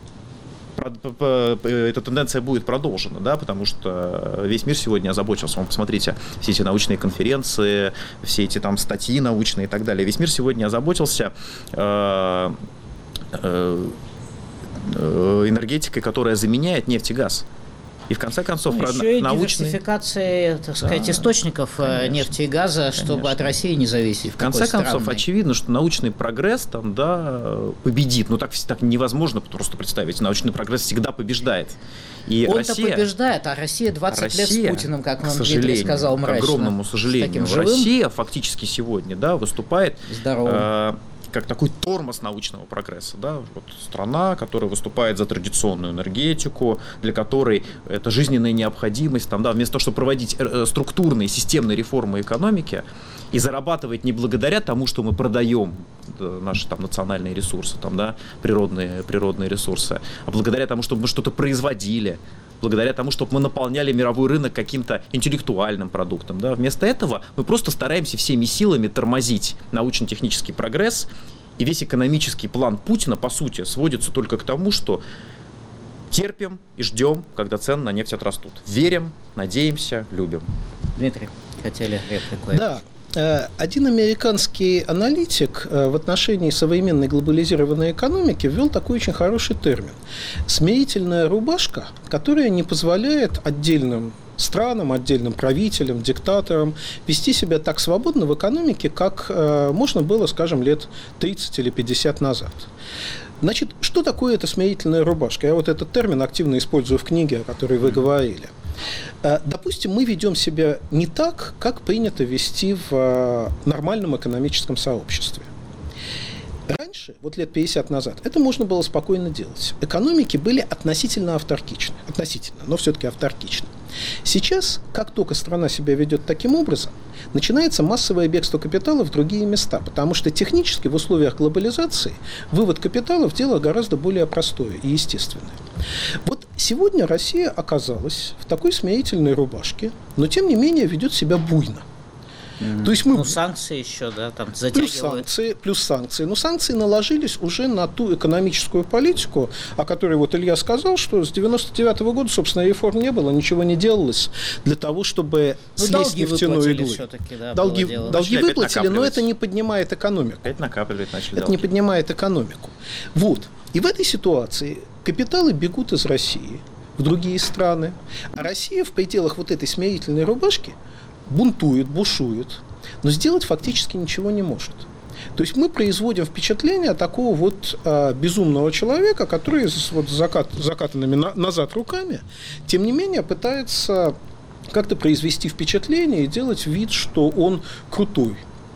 тенденция будет продолжена, да, потому что весь мир сегодня озабочился. Вы посмотрите, все эти научные конференции, все эти там статьи научные и так далее. Весь мир сегодня озаботился э, энергетикой, которая заменяет нефть и газ. И в конце концов, ну, еще и научные... диверсификация, так сказать, да, источников конечно, нефти и газа, конечно. Чтобы от России не зависеть. И в конце концов, странный. Очевидно, что научный прогресс там, да, победит. Ну, так, так невозможно просто представить. Научный прогресс всегда побеждает. И Он-то Россия, побеждает, а Россия двадцать Россия, лет с Путиным, как нам Дмитрий сказал мрачно. К огромному сожалению, Россия фактически сегодня да, выступает... Э, как такой тормоз научного прогресса. Да? Вот страна, которая выступает за традиционную энергетику, для которой это жизненная необходимость. Там, да, вместо того, чтобы проводить структурные, системные реформы экономики и зарабатывать не благодаря тому, что мы продаем наши там, национальные ресурсы, там, да, природные, природные ресурсы, а благодаря тому, чтобы мы что-то производили, благодаря тому, чтобы мы наполняли мировой рынок каким-то интеллектуальным продуктом. Да? Вместо этого мы просто стараемся всеми силами тормозить научно-технический прогресс, и весь экономический план Путина, по сути, сводится только к тому, что терпим и ждем, когда цены на нефть отрастут. Верим, надеемся, любим. Дмитрий, хотели реплику. Да. один американский аналитик в отношении современной глобализированной экономики ввел такой очень хороший термин – смирительная рубашка, которая не позволяет отдельным странам, отдельным правителям, диктаторам вести себя так свободно в экономике, как можно было, скажем, лет тридцать или пятьдесят назад. Значит, что такое эта смирительная рубашка? Я вот этот термин активно использую в книге, о которой вы говорили. Допустим, мы ведем себя не так, как принято вести в нормальном экономическом сообществе. Раньше, вот лет пятьдесят назад, это можно было спокойно делать. Экономики были относительно автаркичны. Относительно, но все-таки автаркичны. Сейчас, как только страна себя ведет таким образом, начинается массовое бегство капитала в другие места, потому что технически в условиях глобализации вывод капиталов – дело гораздо более простое и естественное. Вот сегодня Россия оказалась в такой смирительной рубашке, но тем не менее ведет себя буйно. Mm. То есть мы... Ну, санкции еще, да, там затягивают. Плюс санкции, плюс санкции. Но санкции наложились уже на ту экономическую политику, о которой вот Илья сказал, что с девяносто девятого года, собственно, реформ не было, ничего не делалось для того, чтобы ну, слезть нефтяной иглы. Да, долги долги выплатили, но это не поднимает экономику. Опять накапливать начали Это долги. не поднимает экономику. Вот. И в этой ситуации капиталы бегут из России в другие страны, а Россия в пределах вот этой смирительной рубашки бунтует, бушует, но сделать фактически ничего не может. То есть мы производим впечатление такого вот а, безумного человека, который с вот закат, закатанными на, назад руками, тем не менее пытается как-то произвести впечатление и делать вид, что он крутой.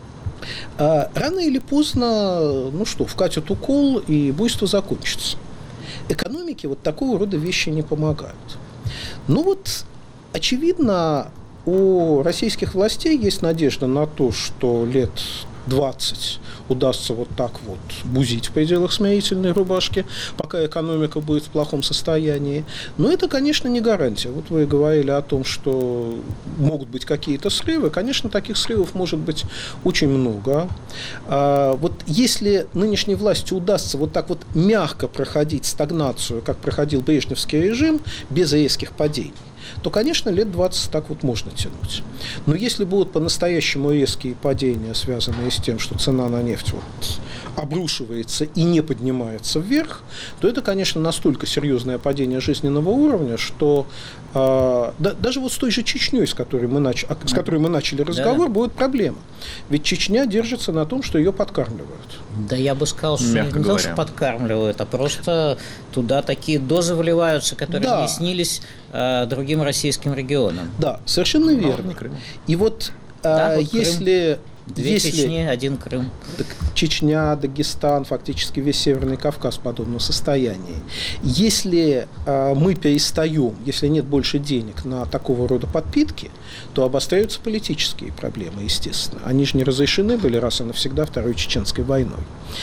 А, рано или поздно, ну что, вкатят укол, и буйство закончится. Экономике вот такого рода вещи не помогают. Ну вот, очевидно, у российских властей есть надежда на то, что лет двадцать удастся вот так вот бузить в пределах смирительной рубашки, пока экономика будет в плохом состоянии. Но это, конечно, не гарантия. Вот вы говорили о том, что могут быть какие-то срывы. Конечно, таких срывов может быть очень много. А вот если нынешней власти удастся вот так вот мягко проходить стагнацию, как проходил брежневский режим, без резких падений, то, конечно, лет двадцать так вот можно тянуть. Но если будут по-настоящему резкие падения, связанные с тем, что цена на нефть вот обрушивается и не поднимается вверх, то это, конечно, настолько серьезное падение жизненного уровня, что э, да, даже вот с той же Чечней, с которой мы, нач... с которой мы начали разговор, да, будет проблема. Ведь Чечня держится на том, что ее подкармливают. Да я бы сказал, что Мягко не говоря. то, что подкармливают, а просто туда такие дозы вливаются, которые да. не снились э, другим российским регионам. Да, совершенно верно. И вот, да, э, вот если... Две если... Чечни, один Крым. Так Чечня, Дагестан, фактически весь Северный Кавказ в подобном состоянии. Если э, мы перестаем, если нет больше денег на такого рода подпитки, то обостряются политические проблемы, естественно. Они же не разрешены были раз и навсегда Второй Чеченской войной.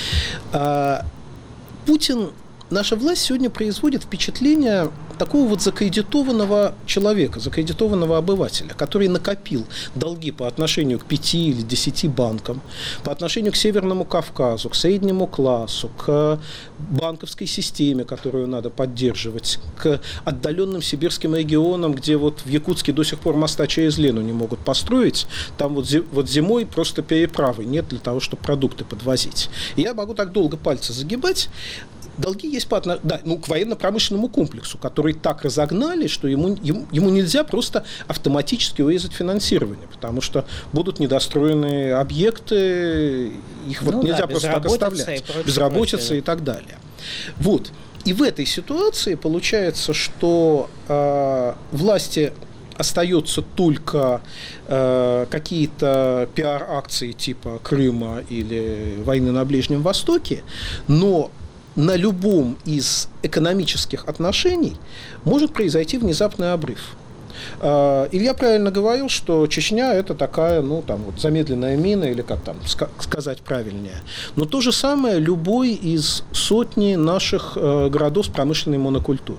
Э, Путин, наша власть сегодня производит впечатление такого вот закредитованного человека, закредитованного обывателя, который накопил долги по отношению к пяти или десяти банкам, по отношению к Северному Кавказу, к среднему классу, к банковской системе, которую надо поддерживать, к отдаленным сибирским регионам, где вот в Якутске до сих пор моста через Лену не могут построить, там вот, вот зимой просто переправы нет для того, чтобы продукты подвозить. И я могу так долго пальцы загибать. Долги есть по отношению, да, ну, к военно-промышленному комплексу, который так разогнали, что ему, ему, ему нельзя просто автоматически урезать финансирование, потому что будут недостроенные объекты, их вот ну, нельзя да, просто так оставлять. И безработица прочее, и так далее. Вот. И в этой ситуации получается, что э, власти остается только э, какие-то пиар-акции типа Крыма или войны на Ближнем Востоке, но на любом из экономических отношений может произойти внезапный обрыв. Илья правильно говорил, что Чечня – это такая, ну, там, вот, замедленная мина, или как там сказать правильнее. Но то же самое любой из сотни наших городов с промышленной монокультурой.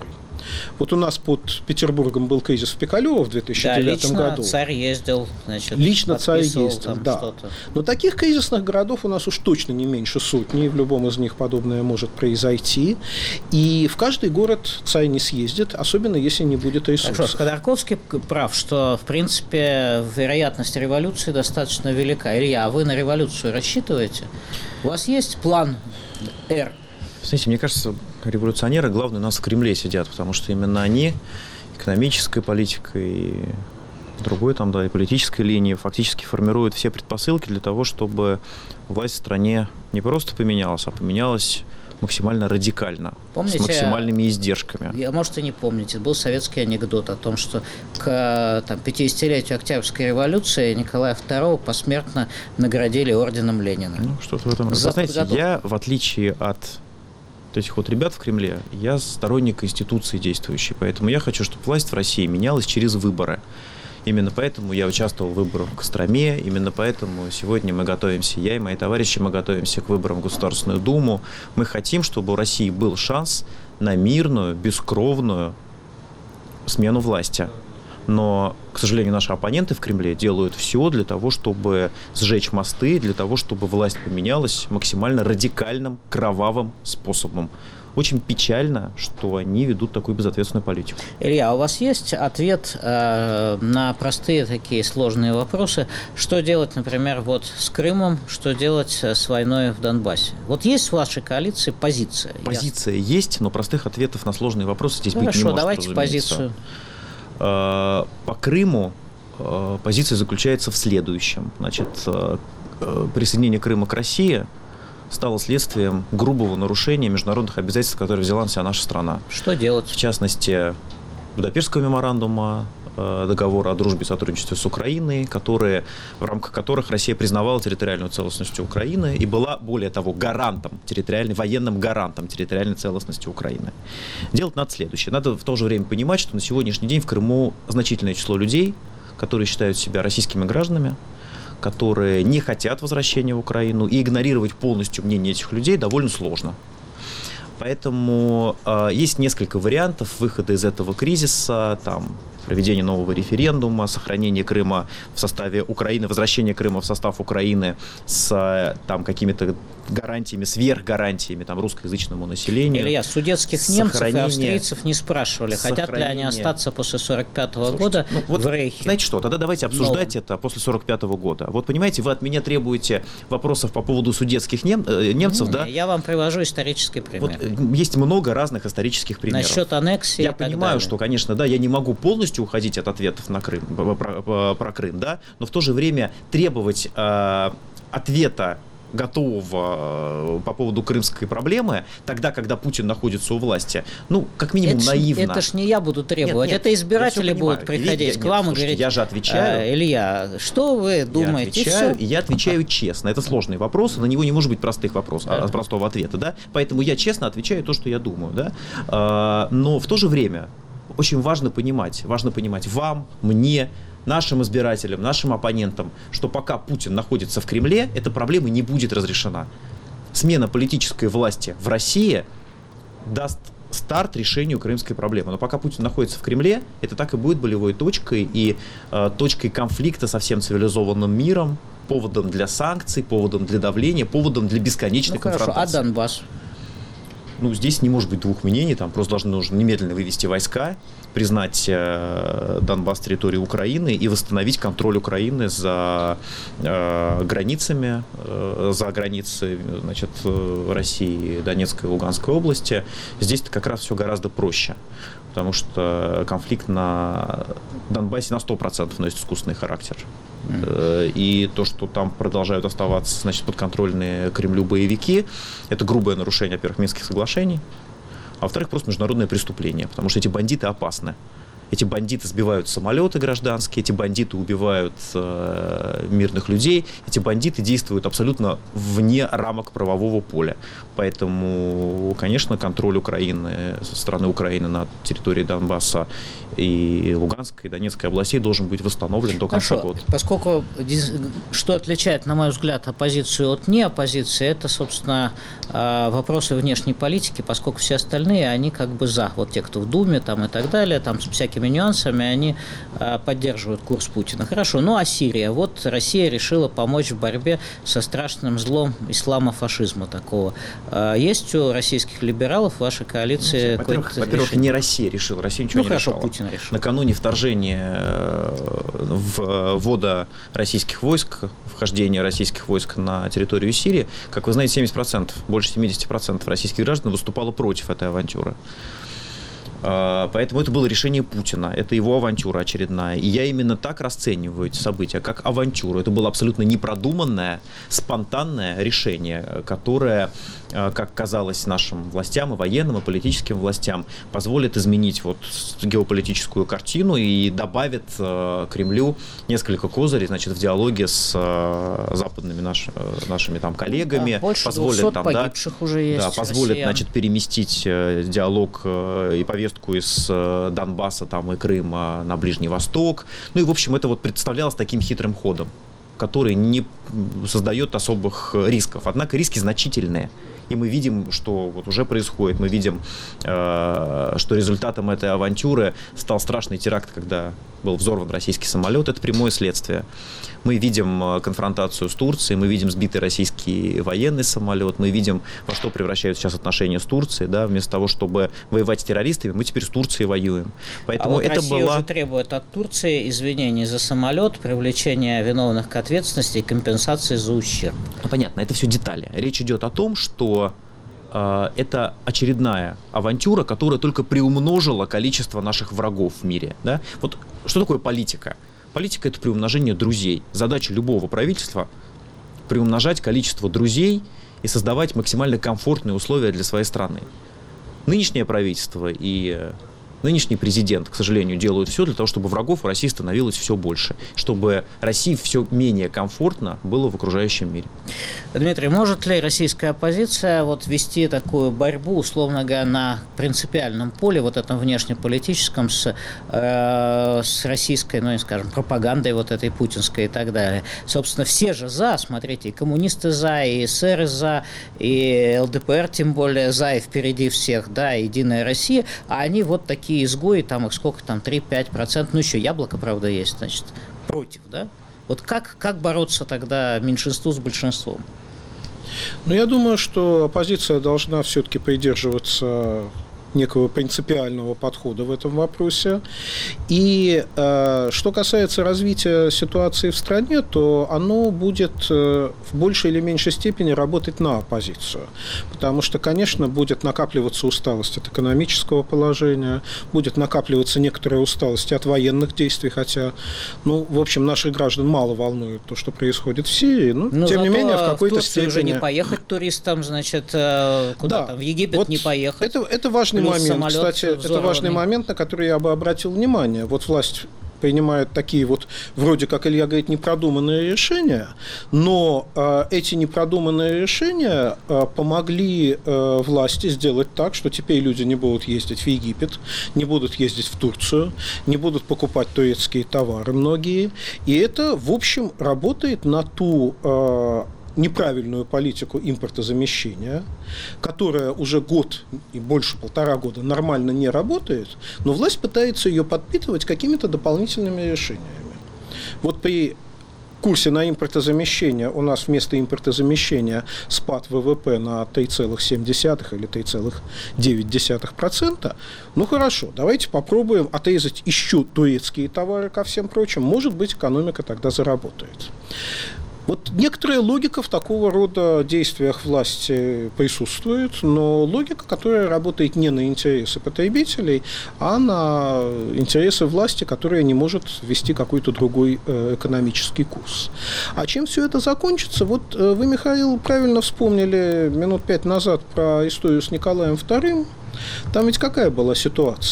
Вот у нас под Петербургом был кризис в Пикалево в две тысячи девятом да, лично году. Царь ездил, значит, лично царь ездил, да. Что-то. Но таких кризисных городов у нас уж точно не меньше сотни, в любом из них подобное может произойти. И в каждый город царь не съездит, особенно если не будет ресурсов. Хорошо, Ходорковский прав, что, в принципе, вероятность революции достаточно велика. Илья, а вы на революцию рассчитываете? У вас есть план «Р»? Знаете, мне кажется, революционеры, главное, у нас в Кремле сидят, потому что именно они экономической политикой и другой там, да, и политической линии фактически формируют все предпосылки для того, чтобы власть в стране не просто поменялась, а поменялась максимально радикально, помните, с максимальными издержками. Я, может, и не помните, был советский анекдот о том, что к там, пятидесятилетию Октябрьской революции Николая второго посмертно наградили орденом Ленина. Ну, что-то в этом. Вы знаете, подготов... я, в отличие от этих вот ребят в Кремле, я сторонник конституции действующей, поэтому я хочу, чтобы власть в России менялась через выборы. Именно поэтому я участвовал в выборах в Костроме, именно поэтому сегодня мы готовимся, я и мои товарищи, мы готовимся к выборам в Государственную Думу. Мы хотим, чтобы у России был шанс на мирную, бескровную смену власти. Но, к сожалению, наши оппоненты в Кремле делают все для того, чтобы сжечь мосты, для того, чтобы власть поменялась максимально радикальным, кровавым способом. Очень печально, что они ведут такую безответственную политику. Илья, а у вас есть ответ э, на простые такие сложные вопросы? Что делать, например, вот с Крымом, что делать с войной в Донбассе? Вот есть в вашей коалиции позиция? Позиция ясно? Есть, но простых ответов на сложные вопросы здесь Хорошо, быть не может, давайте разумеется. Позицию. По Крыму позиция заключается в следующем. Значит, присоединение Крыма к России стало следствием грубого нарушения международных обязательств, которые взяла на себя наша страна. Что делать? В частности, Будапештского меморандума, договора о дружбе и сотрудничестве с Украиной, которые, в рамках которых Россия признавала территориальную целостность Украины и была, более того, гарантом, территориальной, военным гарантом территориальной целостности Украины. Делать надо следующее. Надо в то же время понимать, что на сегодняшний день в Крыму значительное число людей, которые считают себя российскими гражданами, которые не хотят возвращения в Украину, и игнорировать полностью мнение этих людей довольно сложно. Поэтому э, есть несколько вариантов выхода из этого кризиса, там, проведение нового референдума, сохранение Крыма в составе Украины, возвращение Крыма в состав Украины с там, какими-то гарантиями, сверхгарантиями там, русскоязычному населению. Илья, судетских немцев и австрийцев не спрашивали, хотят ли они остаться после сорок пятого года ну, вот, в Рейхе. Знаете что, тогда давайте обсуждать Новым. это после сорок пятого года. Вот понимаете, вы от меня требуете вопросов по поводу судетских нем, э, немцев, не, да? Я вам привожу исторический пример. Вот, есть много разных исторических примеров. Насчет аннексии. Я понимаю, что, конечно, да, я не могу полностью уходить от ответов на Крым, про, про Крым, да, но в то же время требовать э, ответа готового по поводу крымской проблемы, тогда, когда Путин находится у власти, ну, как минимум, это наивно. Ж, это ж не я буду требовать, нет, нет, это избиратели будут приходить Видите, к вам нет, и говорить, я же отвечаю. Илья, что вы думаете? Я отвечаю, и я отвечаю честно. Это сложный вопрос, на него не может быть простых вопросов, да. простого ответа, да, поэтому я честно отвечаю то, что я думаю, да, но в то же время очень важно понимать, важно понимать вам, мне, нашим избирателям, нашим оппонентам, что пока Путин находится в Кремле, эта проблема не будет разрешена. Смена политической власти в России даст старт решению крымской проблемы. Но пока Путин находится в Кремле, это так и будет болевой точкой и э, точкой конфликта со всем цивилизованным миром, поводом для санкций, поводом для давления, поводом для бесконечной ну, конфронтации. Хорошо, а Донбасс? Ну, здесь не может быть двух мнений, там просто должны нужно немедленно вывести войска, признать э, Донбасс территорией Украины и восстановить контроль Украины за э, границами, э, за границей, значит, России, Донецкой и Луганской области. Здесь-то как раз все гораздо проще, потому что конфликт на Донбассе на сто процентов носит искусственный характер. И то, что там продолжают оставаться, значит, подконтрольные Кремлю боевики, это грубое нарушение, во-первых, Минских соглашений, а во-вторых, просто международное преступление, потому что эти бандиты опасны. Эти бандиты сбивают самолеты гражданские, эти бандиты убивают э, мирных людей, эти бандиты действуют абсолютно вне рамок правового поля. Поэтому, конечно, контроль Украины, со стороны Украины на территории Донбасса и Луганской, и Донецкой областей должен быть восстановлен до конца Хорошо. года. Поскольку что отличает, на мой взгляд, оппозицию от неоппозиции, это, собственно, вопросы внешней политики, поскольку все остальные, они как бы за. Вот те, кто в Думе там, и так далее, там с всякими нюансами, они поддерживают курс Путина. Хорошо. Ну а Сирия? Вот Россия решила помочь в борьбе со страшным злом исламофашизма такого. Есть у российских либералов в вашей коалиции? Во-первых, во-первых не Россия решила, Россия ничего ну, не хорошо, решала. Путин решил. Накануне вторжения, ввода российских войск, вхождения российских войск на территорию Сирии, как вы знаете, семьдесят процентов, больше семьдесят процентов российских граждан выступало против этой авантюры. Поэтому это было решение Путина, это его авантюра очередная. И я именно так расцениваю эти события, как авантюру. Это было абсолютно непродуманное, спонтанное решение, которое, как казалось нашим властям, и военным, и политическим властям, позволит изменить вот геополитическую картину и добавит Кремлю несколько козырей, значит, в диалоге с западными наш, нашими там коллегами. Да, больше позволит там, погибших да, уже есть. Да, позволит, россиян. значит, переместить диалог и повестку из Донбасса там, и Крыма на Ближний Восток. Ну и, в общем, это вот представлялось таким хитрым ходом, который не создает особых рисков. Однако риски значительные. И мы видим, что вот уже происходит. Мы видим, э, что результатом этой авантюры стал страшный теракт, когда был взорван российский самолет. Это прямое следствие. Мы видим конфронтацию с Турцией, мы видим сбитый российский военный самолет, мы видим, во что превращаются сейчас отношения с Турцией. Да? Вместо того, чтобы воевать с террористами, мы теперь с Турцией воюем. Поэтому а вот это Россия была... уже требует от Турции извинений за самолет, привлечения виновных к ответственности и компенсации за ущерб. Понятно, это все детали. Речь идет о том, что э, это очередная авантюра, которая только приумножила количество наших врагов в мире. Да? Вот что такое политика? Политика – это приумножение друзей. Задача любого правительства – приумножать количество друзей и создавать максимально комфортные условия для своей страны. Нынешнее правительство и нынешний президент, к сожалению, делают все для того, чтобы врагов у России становилось все больше, чтобы России все менее комфортно было в окружающем мире. Дмитрий, может ли российская оппозиция вот вести такую борьбу, условно говоря, на принципиальном поле, вот этом внешнеполитическом, с, э, с российской, ну, скажем, пропагандой вот этой путинской и так далее? Собственно, все же за, смотрите, и коммунисты за, и эсеры за, и ЛДПР тем более за, и впереди всех, да, и Единая Россия, а они вот такие изгои, там их сколько там, три-пять процентов, ну еще Яблоко, правда, есть, значит, против, да? Вот как, как бороться тогда меньшинству с большинством? Ну, я думаю, что оппозиция должна все-таки придерживаться некого принципиального подхода в этом вопросе. И э, что касается развития ситуации в стране, то оно будет э, в большей или меньшей степени работать на оппозицию. Потому что, конечно, будет накапливаться усталость от экономического положения, будет накапливаться некоторая усталость от военных действий, хотя, ну, в общем, наших граждан мало волнует то, что происходит в Сирии. Но, но тем не менее, в какой-то в степени... уже не поехать туристам, значит, куда да, там, в Египет вот не поехать. Это, это важный момент, кстати, это важный момент, на который я бы обратил внимание. Вот власть принимает такие вот, вроде как Илья говорит, непродуманные решения, но э, эти непродуманные решения э, помогли э, власти сделать так, что теперь люди не будут ездить в Египет, не будут ездить в Турцию, не будут покупать турецкие товары многие. И это, в общем, работает на ту... Э, неправильную политику импортозамещения, которая уже год и больше полтора года нормально не работает, но власть пытается ее подпитывать какими-то дополнительными решениями. Вот при курсе на импортозамещение у нас вместо импортозамещения спад ВВП на три целых семь десятых или три целых девять десятых процента. Ну хорошо, давайте попробуем отрезать еще турецкие товары ко всем прочим. Может быть, экономика тогда заработает. Вот некоторая логика в такого рода действиях власти присутствует, но логика, которая работает не на интересы потребителей, а на интересы власти, которая не может вести какой-то другой экономический курс. А чем все это закончится? Вот вы, Михаил, правильно вспомнили минут пять назад про историю с Николаем вторым. Там ведь какая была ситуация?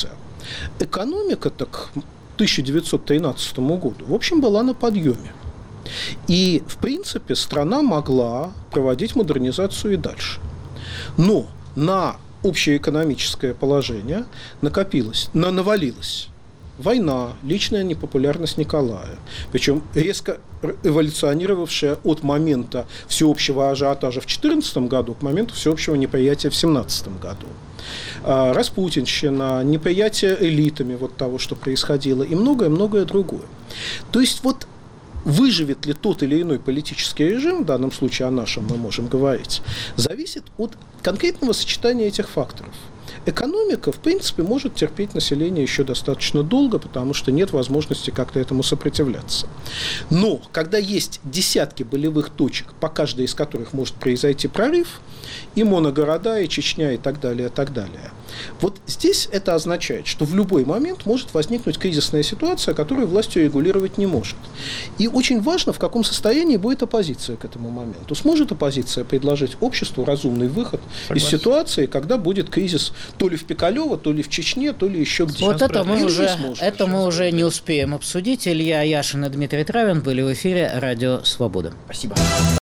Экономика так к тысяча девятьсот тринадцатому году, в общем, была на подъеме. И, в принципе, страна могла проводить модернизацию и дальше. Но на общее экономическое положение накопилось, на, навалилось война, личная непопулярность Николая, причем резко эволюционировавшая от момента всеобщего ажиотажа в две тысячи четырнадцатом году к моменту всеобщего неприятия в две тысячи семнадцатом году. Распутинщина, неприятие элитами вот того, что происходило, и многое-многое другое. То есть вот выживет ли тот или иной политический режим, в данном случае о нашем мы можем говорить, зависит от конкретного сочетания этих факторов. Экономика, в принципе, может терпеть население еще достаточно долго, потому что нет возможности как-то этому сопротивляться. Но когда есть десятки болевых точек, по каждой из которых может произойти прорыв, и моногорода, и Чечня, и так далее, и так далее, вот здесь это означает, что в любой момент может возникнуть кризисная ситуация, которую власть регулировать не может. И очень важно, в каком состоянии будет оппозиция к этому моменту. Сможет оппозиция предложить обществу разумный выход Согласен. Из ситуации, когда будет кризис то ли в Пикалево, то ли в Чечне, то ли еще где-то. Вот это мы, уже, это мы уже не успеем обсудить. Илья Яшин и Дмитрий Травин были в эфире «Радио Свобода». Спасибо.